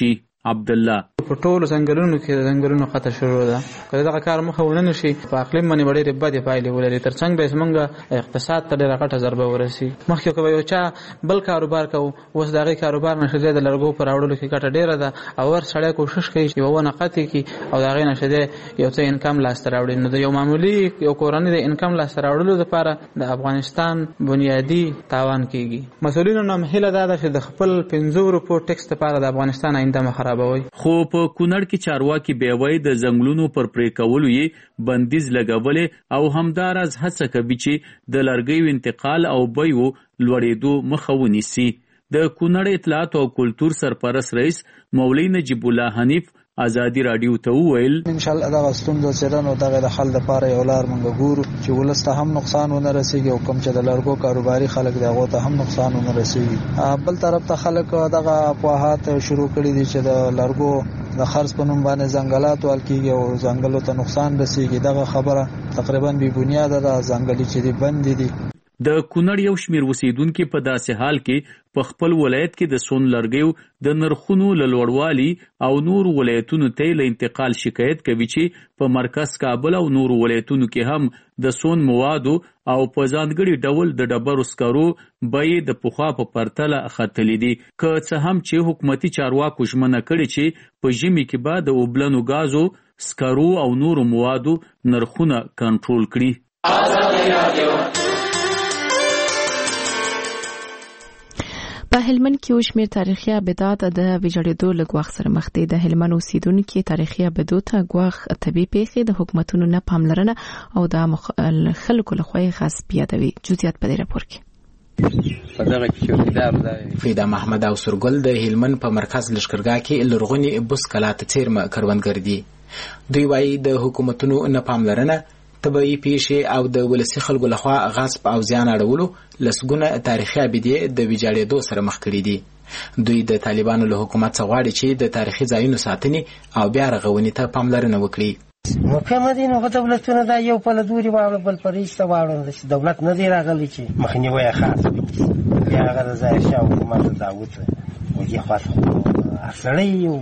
Speaker 18: عبد الله.
Speaker 21: په ټولو ځنګلونو کې د ځنګلونو قطع شروع ده. کله دغه کار مخه ونه نشي په اقلیم باندې ډېرې بدې پایلې ولري، ترڅنګ به زمونږ اقتصاد ته ډېره غټه ضربه ورسي. مخکې که به یو چا بل کاروبار کوو، اوس د هغې کاروبار نه ښه د لرګو په راوړلو کې ګټه ډېره ده او ور سړی کوشش کوي چې یوه ونه قطع کړي او د هغې نه ښه یو څه انکم لاسته راوړي. نو د یو معمولي یو کورنۍ د انکم لاسته راوړلو لپاره د افغانستان بنیادي تاوان کېږي. مسؤلینو نه هیله دا ده چې د خپل 15 روپو ټکس لپاره د افغانستان آینده مه خرابوي.
Speaker 18: خو په کونړ کې چارواکي بیاوی د ځنګلونو پر پرې کولو یې بندیز لګولې او همداراز هڅه کوي چې د لرګیو انتقال او بیو لوړېدو مخه ونیسي. د کونړ اطلاعات او کلتور سرپرست رئیس مولوي نجیب الله حنیف ازادي رادیو ته وویل
Speaker 22: ان شاء الله دغه ستونزو څیړنه او دغه د حل لپاره یو لار موږ ګورو چې ولس ته هم نقصان ونه رسیږي او کوم چې د لرګو کاروباري خلک دی هغه ته هم نقصان ونه رسیږي. بل طرف ته خلک دغه افواهات شروع کړي دي چې د لرګو د خرڅ په نوم باندې ځنګلات ولکېږي او ځنګلو ته نقصان رسیږي. دغه خبره تقریبا بې بنیاده ده. ځنګلي چې دي بند دي.
Speaker 18: د کونړ یو شمیر اوسیدونکو په داسې حال کې په خپل ولایت کې د سون لرګیو د نرخونو له لوړوالي او نور ولایتونو ته له انتقال شکایت کوي چې په مرکز کابل او نور ولایتونو کې هم د سون موادو او په ځانګړي ډول د ډبرو سکرو بیې د پخوا په پرتله ختلې دي. که څه هم چې حکومتي چارواکو ژمنه کړې چې په ژمي کې به د اوبلنو غازو سکرو او نور موادو نرخونه کنټرول کړي.
Speaker 2: په هلمند کې یو شمېر تاریخي ابدات د ویجاړېدو له ګواښ سره مخ دي. د هلمند اوسیدونکو تاریخي ابدو ته ګواښ طبیعي پیښې د حکومتونو نه پاملرنه او د خلکو لخوا غصب یادوي. جزئیات په دې راپور کې.
Speaker 23: په دغه کې چوکیدار دی
Speaker 24: فیدا محمد او سرګل د هلمند په مرکز لشکرګاه کې لرغونی بوس کلا ته څیرمه کروندګر دي. دوی وايي د حکومتونو نه پاملرنه، طبيعي پیښې او د ولسي خلکو لخوا غصب او زیان اړولو لسګونه تاریخي ابدې د ویجاړېدو سره مخ کړي دي. دوی د طالبانو له حکومت څخه غواړي چې د تاریخي ځایونو ساتنې او بیا رغونې ته پاملرنه وکړي.
Speaker 25: مفهوم دي نو دولتونه دا یو په لدوري واړه بل پرېسته واړه چې دولت نه دی راغلی چې مخنیوي خاص وکړي. بیا هغه ځای شاو حکومت داوت وږي خاص اصلي یو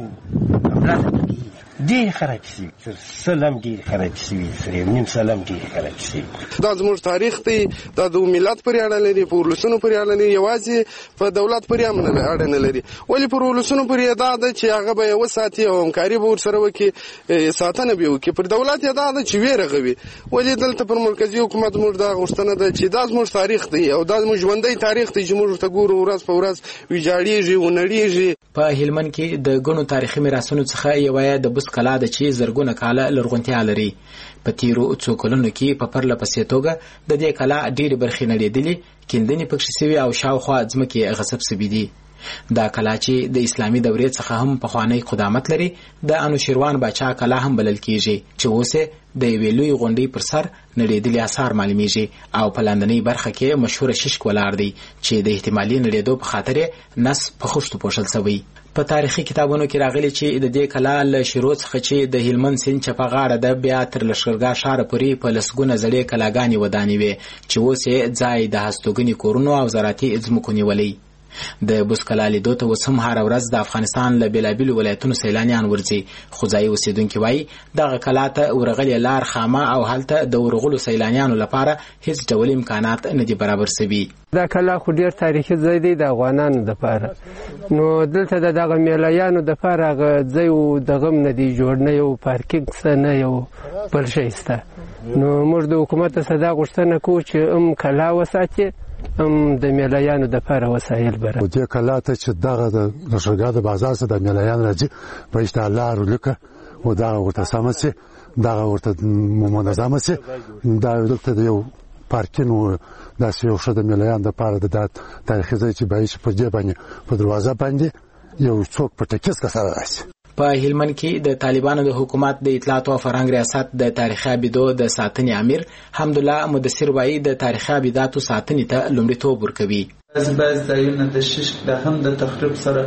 Speaker 25: بلاد ډیر خراب شي. سلام ډیر خراب شي. نیم سلام ډیر خراب شي.
Speaker 26: دا زموږ تاریخ دی. دا د ملت پرې اړه لري، په ولسونو پرې اړه لري، یوازې په دولت پرې هم اړه نه لري. ولې پر ولسونو پرې دا ده چې هغه به وساتي او همکاري به ورسره وکړي، ساتنه به وکړي. پر دولت یې دا ده چې ویرغوي. ولې دلته پر مرکزي حکومت موږ دا غوښتنه ده چې دا زموږ تاریخ دی او دا زموږ ژوندی تاریخ دی چې موږ ورته ګورو ورځ په ورځ ویجاړېږي ونړېږي.
Speaker 24: په هلمند کې د ګڼو تاریخي میراثونو څخه یوه د بوس کلا ده چې زرګونه کاله لرغونتیا لري. په تیرو څو کلونو کې په پرله پسې توګه د دې کلا ډېرې برخې نړېدلې، کیندنې پکښې سوي او شاوخوا ځمکې غصب سوي دي. دا کلا چې د اسلامي دورې څخه هم پخوانی قدامت لري د انوشیروان باچا کلا هم بلل کیږي چې اوس د یوې لوی غونډۍ پر سر نړېدلي آثار معلومیږي او په لاندنۍ برخه کې مشهوره ششک ولاړ دی چې د احتمالي نړېدو په خاطر نس په خښتو پوښل شوی. په تاریخي کتابونو کې راغلي چې د دې کلا له شروع څخه چې د هلمند سیند چپه غاړه ده بیا تر لښکرګاه ښاره پورې په لسګونه زړې کلاګانې ودانې وې چې اوس یې ځای د هستوګنې کورونو او زراعتي ځمکو نیولی. د بوس کلا لیدو ته اوس هم هره ورځ د افغانستان له بېلابېلو ولایتونو سیلانیان ورځي، خو ځایي اوسېدونکي وایي دغه کلا ته ورغلې لار خامه او هلته د ورغلو سیلانیانو لپاره هیڅ ډول امکانات نه دي برابر سوي.
Speaker 25: دا کلا خو ډیر تاریخي ځای دی د افغانانو دپاره، نو دلته د دغه میلایانو دپاره هغه ځای دغه هم نه دی جوړ، نه یو پارکینګ څه نه یو بل شی شته. نو موږ د حکومت څخه دا غوښتنه کوو چې هم کلا وساتي هم د میلایانو دپاره وسایل برابر.
Speaker 27: دې کلا ته چې دغه د لښکرګاه د بازار څخه د میلایان راځي په اشتها لار ولیکه او دغه ورته سمه سي، دغه ورته منظمه سي، دا دلته د یو پارکینګ و داسې یو ښه د میلایان دپاره د تاریخي ځای چې باید چې په دې باندې په دروازه باندې یو څوک په ټکیز که سره راشي.
Speaker 24: په هلمند کې د طالبانو د حکومت د اطلاعات او فرهنګ ریاست د تاریخي ابدو د ساتنې امیر حمدالله مدثر وایي د تاریخي ابداتو ساتنې ته لومړیتوب ورکوي.
Speaker 28: بعض ځایونه د ششک د هم د تخریب سره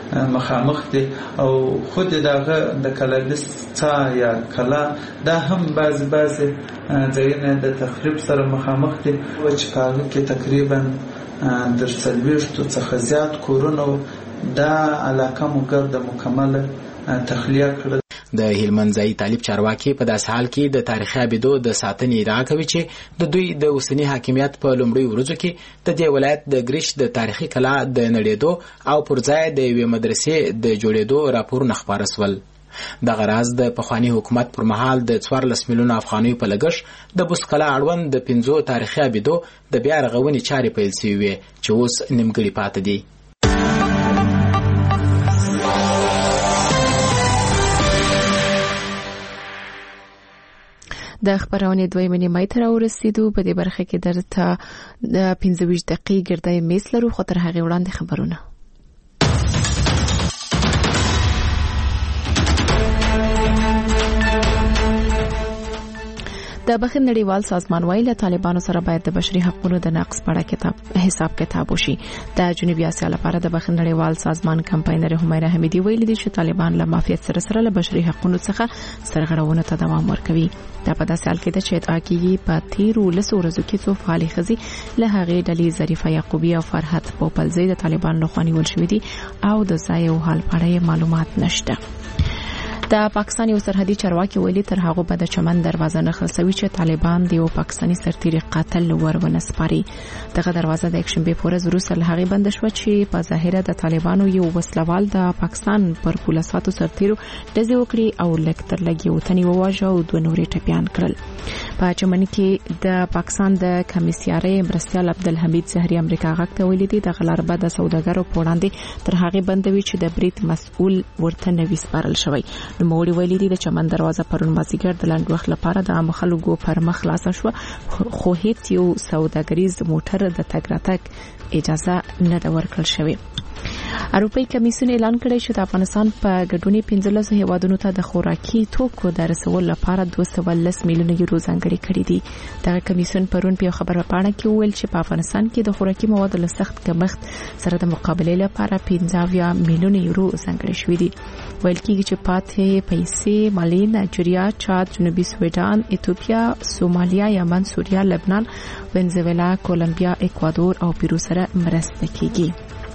Speaker 28: مخامخ دي او خود دغه د کلاګس څا یا کلا دا هم بعض ځایونه د تخریب سره مخامخ دي چې پاغه کې تقریبا در 40 څخه زیات کورونه دا علاقه مګر د مکمل تخلیه کړل.
Speaker 24: د هلمند ځایي طالب چارواکي په داس حال کې د تاریخي ابیدو د ساتنې ادعا کوي چې د دوی د اوسنی حاکمیت په لومړي ورځو کې د دې ولایت د ګریش د تاریخي کلا د نړېدو او پر ځای د یوې مدرسې د جوړېدو راپورونه خپاره سول. دغه راز د پخواني حکومت پر مهال د 14 میلیون افغانیو په لګښت د بوسکلا اړوند د 5 تاریخي ابیدو د بیا رغونې چارې پیل شوې وې چې اوس نیمګړې پاتې دي.
Speaker 2: د خبرونه دویمه نیمه تر ورسېدو په دې برخه کې درته د 15 دقیقې ګرځي میس لرو خو تر هغه وړاندې خبرونه. د بخښنې نړیوال سازمان ویلي طالبانو سره باید د بشري حقوقو د نقض په اړه حساب کتاب وشي. د جنوبي اسیا لپاره د بخښنې نړیوال سازمان کمپاینر همیره حمیدي ویلي دي چې طالبان له مافیات سره له بشري حقوقو څخه سرغړونو ته دوام ورکوي. دا په داسې حال کې ده چې ادعا کیږي په تیرو 10 ورځو کې څو فعالې ښځې له هغې ډلې ظریفه یعقوبی او فرحت پوپلزی د طالبان لخوا نیول شوې دي او د ځای او حال په اړه معلومات نشته. د پاکستان یو سرحدي چارواکي ویلي تر هغه به د چمن دروازه نه خلاصوي چې طالبان د یو پاکستاني سرتیري قاتل ورونه سپاري. دغه دروازه د یکشنبه په ورځ وروسته له هغې بند شو چې په ظاهره د طالبانو یو وسلوال د پاکستان پر پولیساتو سرتیرو ډزې وکړي او لکتر لګي وتنی وواژه او دوه نورې ټپيان کړل. په چمن کې د پاکستان د کمیسیاري مرستيال عبدالحمید زهري امریکا غاکته ویلي دي د غلاربه د سوداګرو په وړاندې تر هغه بندوي چې د بریټ مسؤل ورته نوي سپارل شوی. نوموړي ویلي دي د چمن دروازه پرون مازیګر د لاند وخت لپاره د عام خلکو پر مخ خلاصه شو خو هیڅ یو سوداګریز موټر د تګ راتګ اجازه نه ورکړل شوی. اروپאי کمیسیون اعلان کړی چې د افغانستان په ګډونی 15 هیوادونو ته د خوراکي توکو د رسول لپاره 210 میلیون یورو ځانګړي کړي دي. دغه کمیسیون پرون په خبره پاڼه کې ویل چې په افغانستان کې د خوراکي موادو له سخت کمښت سره د مقابله لپاره 15 میلیون یورو ځانګړي شوي دي. ویل کېږي چې پاتې پیسې مالی، نایجیریا، چاد، جنوبي سوډان، ایتوپیا، سومالیا، یمن، سوریه، لبنان، وینزویلا، کولمبیا، اکوادور او پیرو سره مرسته کوي.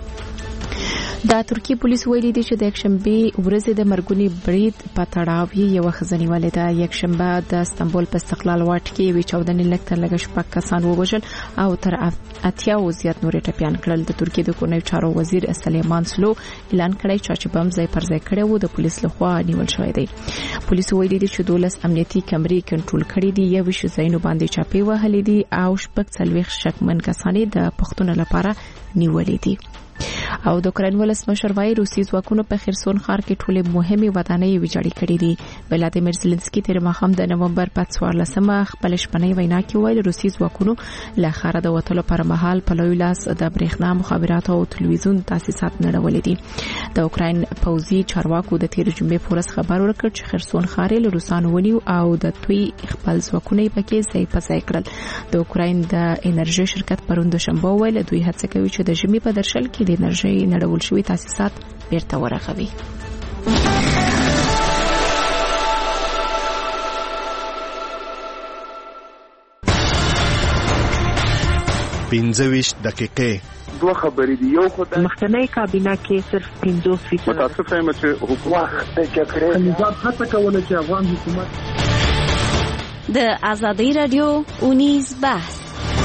Speaker 2: د ترکیه پولیس ویلي دي چې د یکشنبه ورځ د مرګونی برید په تړاو یو خزنی ولیده. یکشنبه د استانبول په استقلال واټ کې وی 14 لکتر لګښ پک کسان ووژل او تر 80 زیات نور ټپيان کړل. د ترکیه د کورنۍ چارو وزیر سلیمان سلو اعلان کړی چې بم ځای پر ځای کړي وو د پولیس لخوا نیول شوی دی. پولیس ویلي دي چې 12 امنیتي کمرې کنټرول کړي دي، یو شی زینو باندې چاپی وهلې دي او شپږ څلويخ شکمن کسانې د پښتون لپاره نیولې دي. او د اوکراین ولسمشر وايي روسي ځواکونو په خرسون ښار کې ټولې مهمه ودانۍ ویجاړې کړې دي. ولادیمیر زيلنسکي تیر ماښام د نومبر په 14مه خپل شپنۍ وینا کې ویل روسي ځواکونو له ښار د وټلو پر مهال په لوی لاس د برېښنا مخابرات او تلویزیون تاسیسات نړولې دي. د اوکراین پوځي چارواکو د تیر جمعې پورس خبر ورکړ چې خرسون ښار له روسانو ونیو او د توي خپل ځواکونه پکې ځای په ځای کړل. د اوکراین د انرژي شرکت پروند شنبه ویل دوی هڅه کوي چې د ژمي په درشل کې د انرژي نړول شوی تاسیسات بیرته ورغوي.
Speaker 1: 25 دقیقې
Speaker 5: دوه خبرې دي. یو خدای
Speaker 6: مخکنی کابینه کې صرف 50%
Speaker 5: متاسف یم چې حکومت د جګړې نظام هڅه کوله چې افغان حکومت
Speaker 8: د ازادي رادیو اونیز بحث.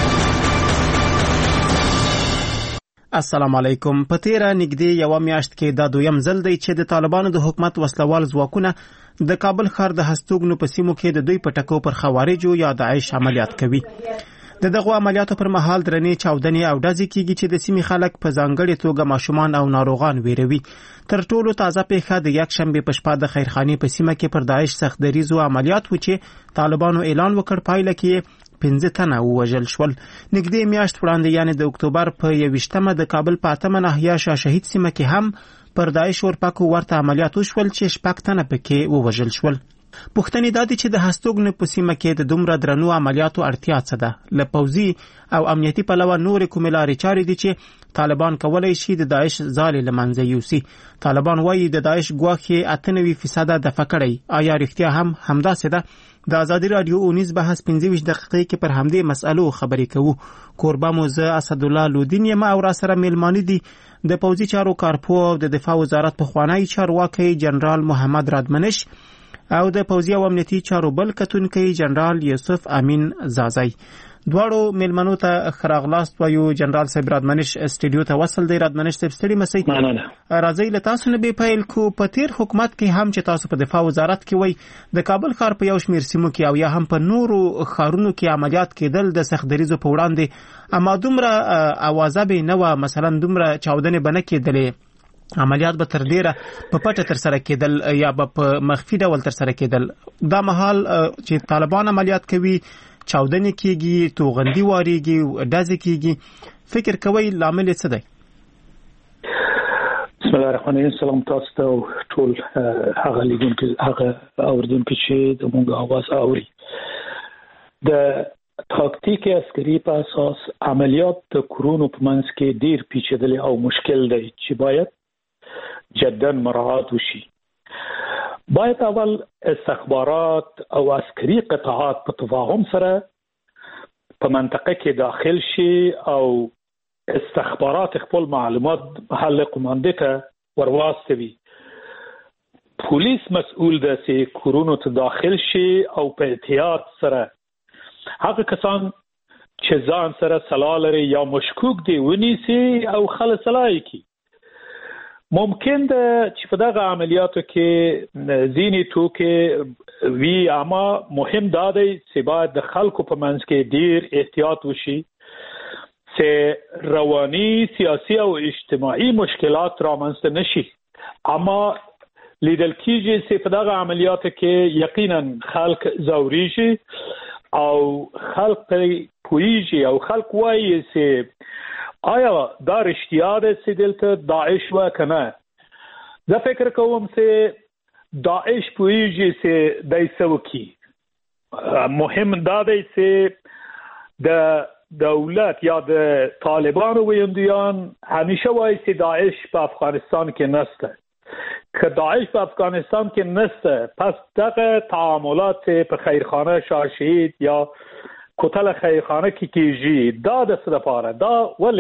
Speaker 9: السلام علیکم. په تیره نږدې یو میاشت کې دا دویم ځل دی چې د طالبانو د حکومت وسلوال ځواکونه د کابل ښار د هستوګنو په سیمو کې د دوی په ټکو پر خوارجو یا داعش عملیات کوي. د دغه عملیاتو پر مهال درنې چاودنې او ډزې کیږي چې د سیمې خلک په ځانګړې توګه ماشومان او ناروغان ویروي. تر ټولو تازه پیښه د یکشنبه په شپه د خیرخانې په سیمه کې پر داعش سخت دریزو عملیات و چې طالبانو اعلان وکړ پایله کې 15 تنه ووژل شول. نږدې میاشت وړاندې یعنی د اکتوبر په 21مه د کابل په 8مه ناحیه شاه شهید سیمه کې هم پر داعش ورپکو ورته عملیات وشول چې 6 تنه پکې ووژل شول. پوښتنې دا دي چې د هستوګنې په سیمه کې د دومره درنو عملیاتو اړتیا څه ده؟ له پوځي او امنیتي پلوه نورې کومې لارې چارې دي چې طالبان کولی شي د داعش ځالې له منځه یوسي؟ طالبان وایي د داعش ګواښ یې 98% دفع کړی. آیا رښتیا هم همداسې ده؟ د ازادي راډیو اونیز بحث 25 دقیقې کې پر همدې مسألو خبرې کوو. کوربه مو زه اسدالله لودین یم او راسره میلمانه دي د پوځي چارو کارپو او د دفاع وزارت پخوانی چارواکي جنرال محمد رادمنش او د پوځي او امنیتي چارو بل کتونکي جنرال یوسف امین زازی. دواړو میلمنو ته خراغلاست وایو. جنرال صاحب رادمنش استودیو ته وصل دی. رادمنش صاحب ستړي مسئ. راځي له تاسو نه به پیل کو. په تیر حکومت کې هم چې تاسو په دفاع وزارت کې وای د کابل ښار په یو شمیر سیمو کې او یا هم په نورو ښارونو کې عملیات کېدل د سخت دریزو په وړاندې، اما دومره اوازه به نه وه، مثلا دومره چاودنې به نه کېدلې، عملیات به تر ډیره په پټه تر سره کېدل یا به په مخفي ډول تر سره کېدل. دا مهال چې طالبان عملیات کوي، چاودنې کېږي، توغندي واریږي، ډزې کېږي، فکر کوئ لامل څه دی؟
Speaker 7: بسم الله الرحمن الرحیم. سلام تاسو ته ټول هغه لیدونکو هغه اوریدونکو چې د موږ اواز اوري. د تاکتیک عسکري په اساس عملیات د کورونو په منځ کې ډیر پیچیدل او مشکل دی چې باید جدا مراعات وشي. باید اول استخبارات او عسکري قطاعات په تفاهم سره په منطقه کې داخل شي او استخبارات خپل معلومات محل قمانده ته ورواستوي. پولیس مسؤل ده چې کورونو ته داخل شي او په احتیاط سره هغه کسان چې ځان سره سلاح لري یا مشکوک دي ونیسي او خلاص لایي. ممکن ده چې په دغه عملیاتو کې ځینې توکي وی، اما مهم دا دی چې باید د خلکو په منځ کې ډیر احتیاط وشي چې رواني، سیاسي او اجتماعي مشکلات رامنځته نشي. اما لیدل کېږي چې په دغه عملیاتو کې یقینا خلک ځورېږي او خلک پوهېږي او خلک وایي چې آیا دا رښتیا ده چې دلته داعش و که نه؟ زه فکر کوم چې داعش پوهېږي چې دی څه وکړي. مهم دا دی چې د دولت یا د طالبانو ویندویان همیشه وایي چې داعش په افغانستان کې نسته. که داعش په افغانستان کې نسته، پس دغه تعاملات په خیرخانه شاه یا کوتل خیرخانه کې کېږي. دا د څه لپاره؟ دا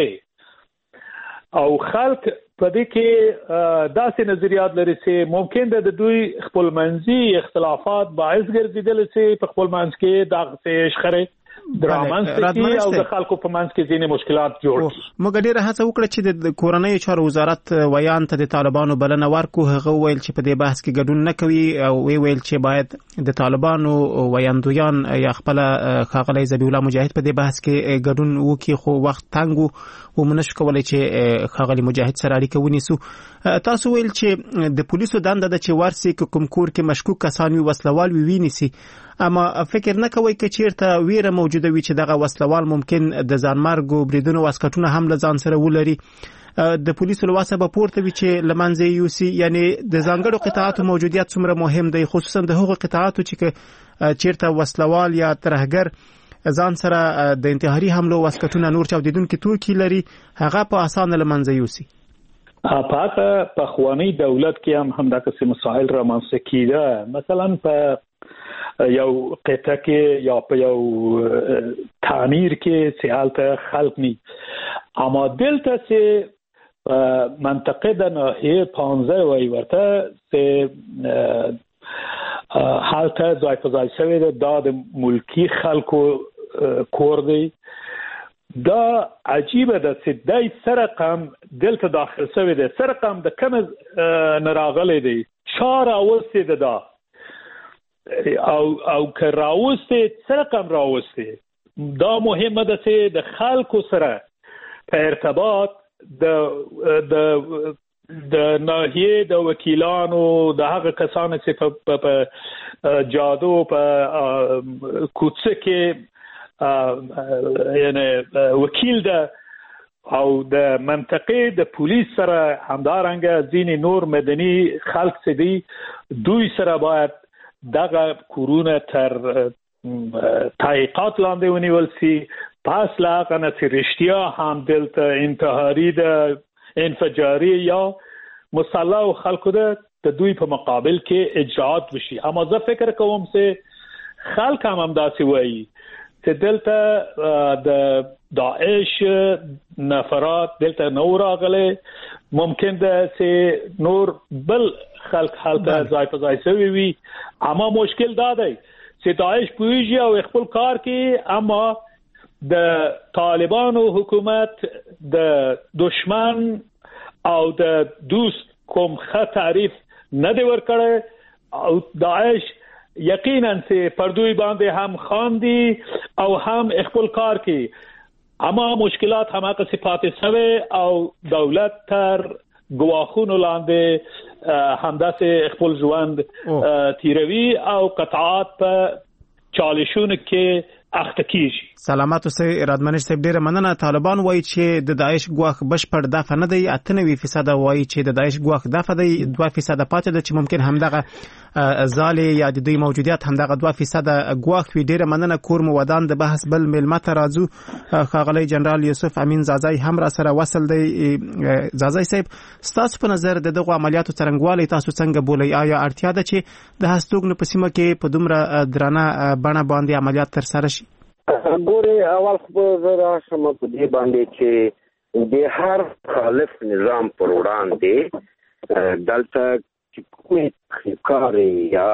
Speaker 7: ولې؟ او خلک په دې کې داسې نظریات لري چې ممکن د دوی خپل منځي اختلافات باعث ګرځېدل چې په خپل منځ کې دغه شخړې درامنځته کړي او د خلکو په منځ کې ځینې مشکلات جوړ کړي.
Speaker 9: موږ ډېره هڅه وکړه چې د کورنۍ چارو وزارت ویان ته د طالبانو بلنه ورکړو. هغه وویل چې په دې بحث کې ګډون نه کوي او ویل چې باید د طالبانو ویاندویان یا خپل ښاغلی ذبیح الله مجاهد په دې بحث کې ګډون وکړي، خو وخت تنګ و موږ نشو کولی چې ښاغلي مجاهد سره اړیکه ونیسو. تاسو ویل چې د پولیسو دنده ده چې ورسي که کوم کور کې مشکوک کسان وي، وسلوال وي، ونیسي، اما فکر نه کوي که چیرته ویره موجوده وي چې دغه وسلوال ممکن د ځانمرګو بریدونو واسکټونه هم له ځان سره ولري، د پولیسو له واسه به پورته وي چې له منځه یوسي. یعنی د ځانګړو قطاعاتو موجودیت څومره مهم دی، خصوصا د هغو قطاعاتو چې چیرته وسلوال یا ترهګر ځان سره د انتحاري حملو واسکټونه نور چاودیدونکي توکي لري، هغه په اسانه له منځه یوسي.
Speaker 7: په هغه پخوانی دولت کې هم همدغه مسائل رامنځته کېده. مثلا په یو قطعه کې یا په یو تعمیر کې چې هلته خلق نی، اما دلته چې منطقه د ناحیه 15 وایي ورته چې هلته ځای په ځای شوی ده، دا د ملکی خلکو کور دی. دا عجیبه ده چې دای سره رقم دلته داخل شوی دی، سره رقم د کوم نه راغلی دی، چا راوستې ده دا او که راوستې څه رقم راوستې. دا مهمه ده چې د خلکو سره په ارتباط د ناحیه د وکیلانو، د هغه کسانو چې په جادو په کوڅه کې یعنی وکیل ده او د منطقې د پولیس سره همدارنګه ځینې نور مدني خلک چې دي دوی سره باید دغه کورونه تر تحقیقات لاندې ونیول سي. پس لاغه نه رښتیا هم دلته انتحاري د انفجاري یا مسلح خلکو د دوی په مقابل کې اجراءات وشي. اما زه فکر کوم چې خلک هم داسې وایي چې دلته د داعش نفرات دلته نور راغلي، ممکن ده چې نور بل خلک هلته ځای په ځای شوي وي. اما مشکل دا دی چې داعش پوهیږي او خپل کار کوي، اما د طالبانو حکومت د دشمن او د دوست کوم ښه تعریف نه دی ورکړی او داعش یقینا چې پر دوی باندې هم خاندي او هم خپل کار کوي. اما مشکلات هماغه صفات سوي او دولت تر ګواښونو لاندې همداسې خپل ژوند تیروي او قطعات په چالشونو کې اخته کیږي.
Speaker 9: سلامات اوسئ ارادمنش صاحب، ډیره مننه. طالبان وایي چې د داعش ګواښ بشپړ دفع نه دی، 98% وایي چې د داعش ګواښ دفع دی، 2% پاتې ده چې ممکن همدغه ځالې یا د دوی موجودیت همدغه 2% ګواښ وي. ډیره مننه. کور مو ودان د بحث بل ملمه ته راځو. ښاغلی جنرال یوسف امین زازای هم را سره وصل دی. زازای صاحب، ستاسو په نظر د دغه عملیاتو څرنګوالی تاسو څنګه بولئ؟ آیا اړتیا ده چې د هستوګنو په سیمه کې په دومره درانه بڼه باندې عملیات ترسره شي؟
Speaker 10: ګورې، اول خو زه راشم په دې باندې چې د هر مخالف نظام پر وړاندې دلته چې کومې تخنیکارې یا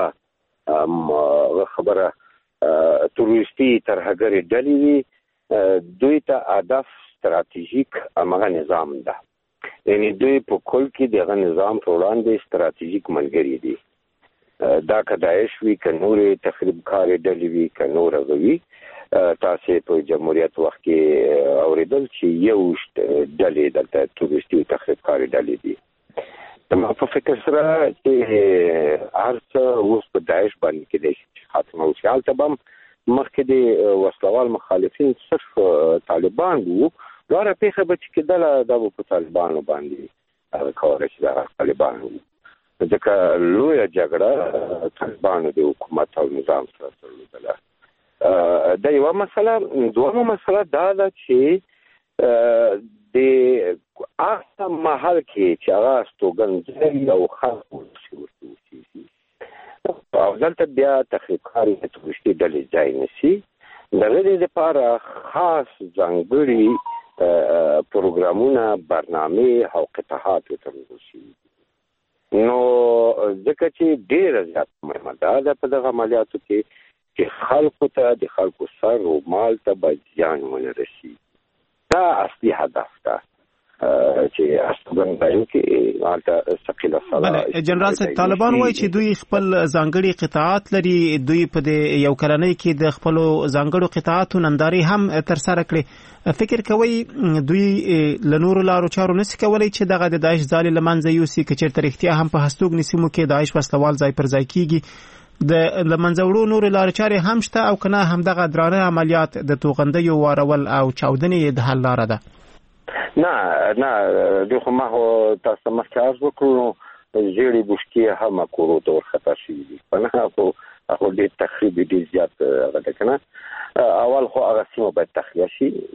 Speaker 10: خبره تروریستي ترهګرې ډلې وي، دوی ته هدف ستراتیژیک همغه نظام ده. یعنې دوی په کل کې دغه نظام پر وړاندې ستراتیژیک ملګري دي. دا که داعش وي، که نورې تخریبکارې ډلې وي، که نور هغه وي. تاسې په جمهوریت وخت کې اورېدل چې یو ډلې دلته تروریستي او تخریبکارې ډلې دي. زما په فکر سره چې هر څه اوس په داعش باندې کېدای شي چې خاتمه وشي. هلته به هم مخکې د وسلوال مخالفین صرف طالبان وو، لوړه پېښه به چې کېدله دا به په طالبانو باندې هغه کولی چې دغه طالبان وو، ځکه لویه جګړه طالبانو د حکومت او نظام سره درلودله. دا یوه مسله. دویمه مسله دا ده چې د هغه محل کې چې هغه استوګنځای او خلک اوسېږي او دلته بیا تخریبکارې تروریستي ډلې ځای نیسي، د هغې دپاره خاص ځانګړي پروګرامونه، برنامې او قطعات ورته شوي. نو ځکه چې ډېره زیات مهمه ده په دغه عملیاتو کې چې خلکو ته د خلکو سر او مال ته باید زیان ونه رسي. دا اصلي هدف ده چې استوګنځایو کې هلته ثقیله سلا.
Speaker 9: جنرال صاحب، طالبان وایي چې دوی خپل ځانګړي قطعات لري. دوی په دې یو کلنۍ کې د خپلو ځانګړو قطعاتو نندارې هم ترسره کړې. فکر کوئ دوی له نورو لارو چارو نشي کولی چې دغه د داعش ځالې له منځه یوسي؟ که چېرته رښتیا هم په هستوګنې سیمو کې داعش وسلوال ځای پر ځای کېږي، د منځه وړو نورې لارې چارې هم شته او که نه همدغه درانه عملیات د توغندیو وارول او چاودنې د حل لاره ده؟
Speaker 10: نه، دوی خو ما تاسو ته مخکې عرض وکړو، ژېړې بوشکې هم کورو ته ورخطا شوي دي. په نه خو ډېر تخریب ډېر زیات هغه ده که نه. اول خو هغه سیمه باید تخلیه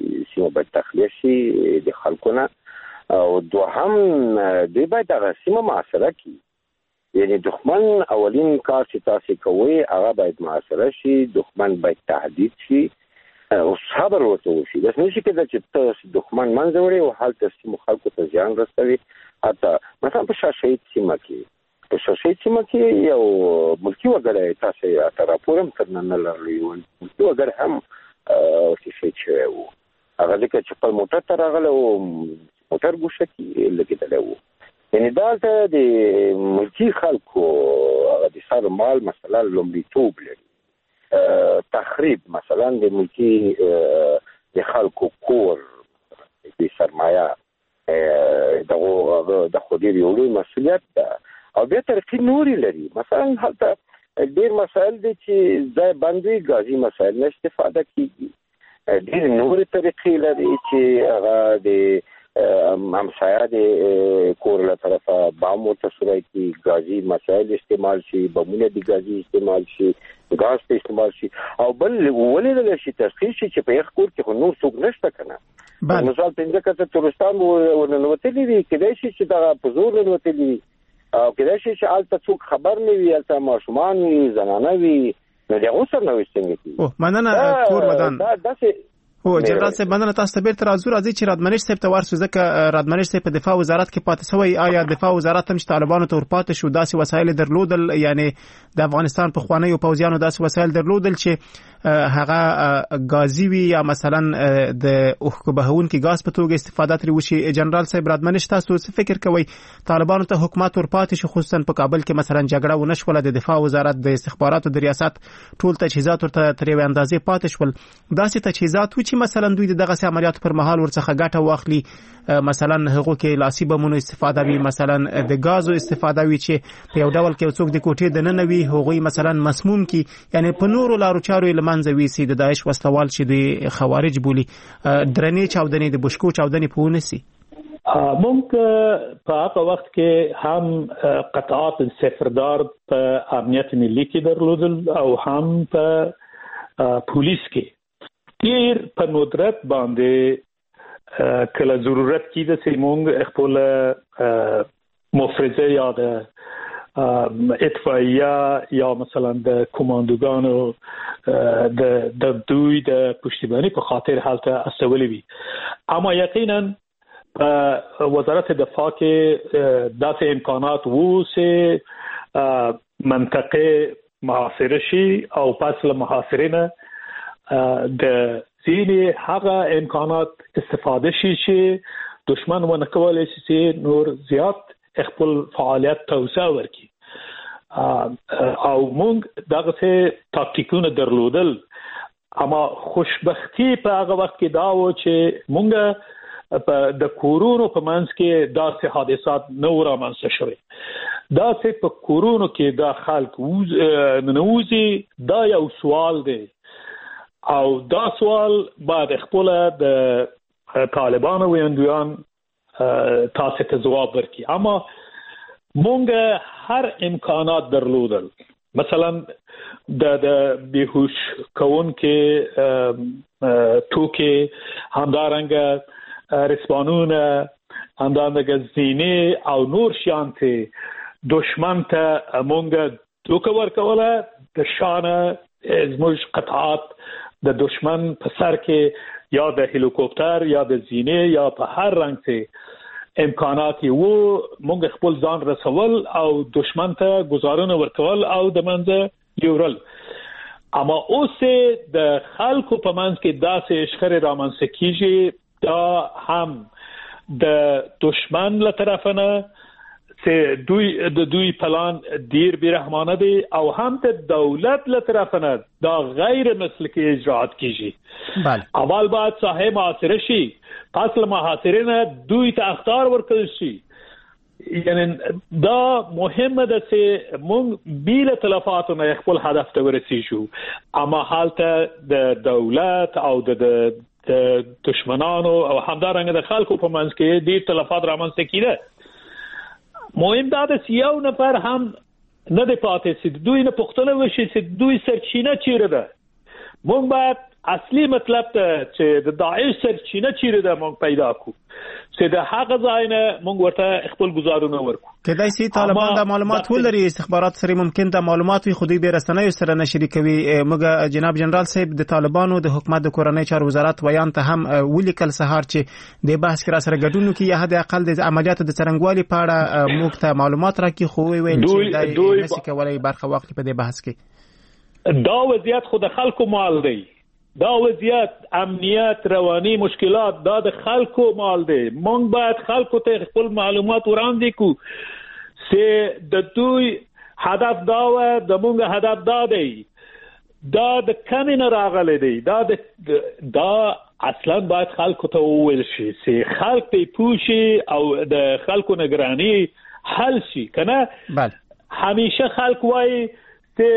Speaker 10: شي د خلکو نه، او دوهم دوی باید هغه سیمه محاصره کړي. یعنی دښمن اولین کار چې تاسې کوئ هغه باید محاصره شي، دښمن باید تهدید شي او صبر ورته وشي. داسې نشي کېدای چې ته دښمن منځه وړې او هلته سیمو خلکو ته زیان رسوي. حتی مثلا په شاشهید سیمه کې یو ملکي وګړی، تاسې اته راپور هم تر نن نه لرلو، یو ملکي وګړی هم شهید شوی و. هغه ځکه چې خپل موټر ته راغلی و، موټر ګوښه کې لګېدلی و. یعنې دلته د ملکي خلکو هغه د سر مال مثلا لومړیتوب لري. تخریب مثلا د ملکي د خلکو کور د سرمایه د خو ډېر یو لوی مسؤلیت ده. او بیا ترقي نورې لري. مثلا هلته ډېر مسایل دي چې ځای بند وي، ګازي مسایل نه استفاده کېږي. ډېر نورې طریقې لري چې هغه د همسایه د کور له طرفه بام ورته سوری کی غازي مسایل استعمال شي بمونه د غازي استعمال شي غاز په استعمال شي او بل ولې د شي تشخیص چې په یو کور کې نور څوک نشته کنه مثال څنګه کته تورستان ورنوتلی دي کله چې دا په زور ورنوتلی او کله چې البته څوک خبر نه وي البته ماشومان زنانه وي نو دا اوس نه وستنګي
Speaker 9: او مننه کور ودان
Speaker 10: دا
Speaker 9: او جنرال صاحب مننه تاسو ته بیرته راځي چې رادمنش صاحب ته ورسو ځکه رادمنش صاحب په دفاع وزارت کې پاتې شوی آیا دفاع وزارت هم چې طالبانو ته ورپاتې شو داسې وسایل درلودل یعنی د افغانستان په خوانیو پوځیانو داسې وسایل درلودل چې هغه غازی وي یا مثلا د اوخ بهون کې غاز په توګه استفاده ترې وشي جنرال صاحب رادمنش تاسو څه فکر کوئ طالبانو ته حکومت ورپاتې شو خصوصا په کابل کې مثلا جګړه ونشوله د دفاع وزارت د استخباراتو د ریاست ټول تجهیزات ورته ترې و اندازې پاتې شول داسې تجهیزات چې مثلا دوی دغه عملیاتو پر مهال ورڅخه ګټه واخلي مثلا هغه کې لاسي بمونو استفاده وي مثلا د غازو استفاده وي چې په یو ډول کې څوک د کوټې د نن وي هغه مثلا مسموم کی یعنی په نورو لارو چارو لمنځه وي سي د داعش وسلوال چې د خوارج بولی درنې چاودنې د بشکو چاودنې پونسي
Speaker 7: مونږ په هغه وخت کې هم قطعات صفردار په امنیت ملي کې درلودل او هم په پولیس کې تیر په ندرت باندې کله ضرورت کیده چې مونږ خپل مفرزه یا د اطفائیه یا مثلا د کماندوګانو د دوی د پشتیبانی په خاطر حالته استولې وي اما یقینا وزارت دفاع کې داسې امکانات وو چې منطقه محاصره شي او پس له محاصره نه د ځینې هغه امکانات استفاده شي چې دشمن ونه کولای شي چې نور زیات خپل فعالیت توسعه ورکړي او موږ دغه څه تاکتیکونه درلودل اما خوشبختی په هغه وخت کې دا و چې موږ په د کورونو په منځ کې داسې حادثات نه رامنځته شوي داسې په کورونو کې دا خلک ننوځي دا یو سوال دی او دا سوال بعد خپل د طالبانو ویندویان تاسو ته جواب ورکړي اما مونږ هر امکانات درلودل مثلا د بیهوش کون کې توکي همدارنګ رسپانونه همدارنګ زینه او نور شانته دشمن ته مونږ توکه ورکوله د شانه زموږ قطعات د دشمن په سر کې یا د هلیکوپټر یا د زینه یا په هر رنګ څه امکانات وو موږ خپل ځان رسول او دشمن ته گزارونه ورکول او د منځ یورل اما اوس د خلکو په منځ کې داسې شخړې رامنځته کیږي دا هم د دشمن له طرفه نه چې دوی پلان ډیر بیرحمانه دي او هم د دولت له طرفه نه دا غیر مسلکی اجراءات کیږي
Speaker 9: بله
Speaker 7: اول باید ساحه محاصره شي پس له محاصره نه دوی ته اخطار ورکړل شي یعنی دا مهمه ده چې موږ بیل تلفاتو نه خپل هدف ته ورسیږو اما حالته د دولت او د دشمنانو او همدارنګه د خلکو په منځ کې ډیر تلفات رامنځته کیده مهم دا د یو نفر هم نه دی پاتې چې دوی نه پوښتنه وشي چې دوی سرچینه چیرې ده موږ باید اصلي مطلب ته چې د داعش سرچینه چیرې ده موږ پیدا کو چې د هغه ځای نه موږ ورته خپل گزارونه ورکو
Speaker 9: کدای شي طالبان د معلومات ولري استخبارات سره ممکن د معلومات وي خودي به رسنیو سره نه شریکوي موږ جناب جنرال صاحب د طالبانو د حکومت د کورنۍ چارو وزارت ویان ته هم ولیکل سهار چې د بحث کې سره ګډون کې یا حد اقل د عملیاتو د څرنګوالي په اړه موږ ته معلومات راکړي خو ویل چې دوی نسي کولای برخه واخلي په دې بحث کې
Speaker 7: دا وضعیت خود خلکو مال دی دا وضعیت امنیت رواني مشکلات دا د خلکو مال دی مونږ باید خلکو ته خپل معلومات وړاندې کو چې د دوی هدف دا و د مونږ هدف دا دی دا د کمینه راغلی دی دا اصلا باید خلکو ته وویل شي چې خلک ته پوښي او د خلکو نگرانی حل شي کنه
Speaker 9: بله
Speaker 7: همیشه خلک وایي چې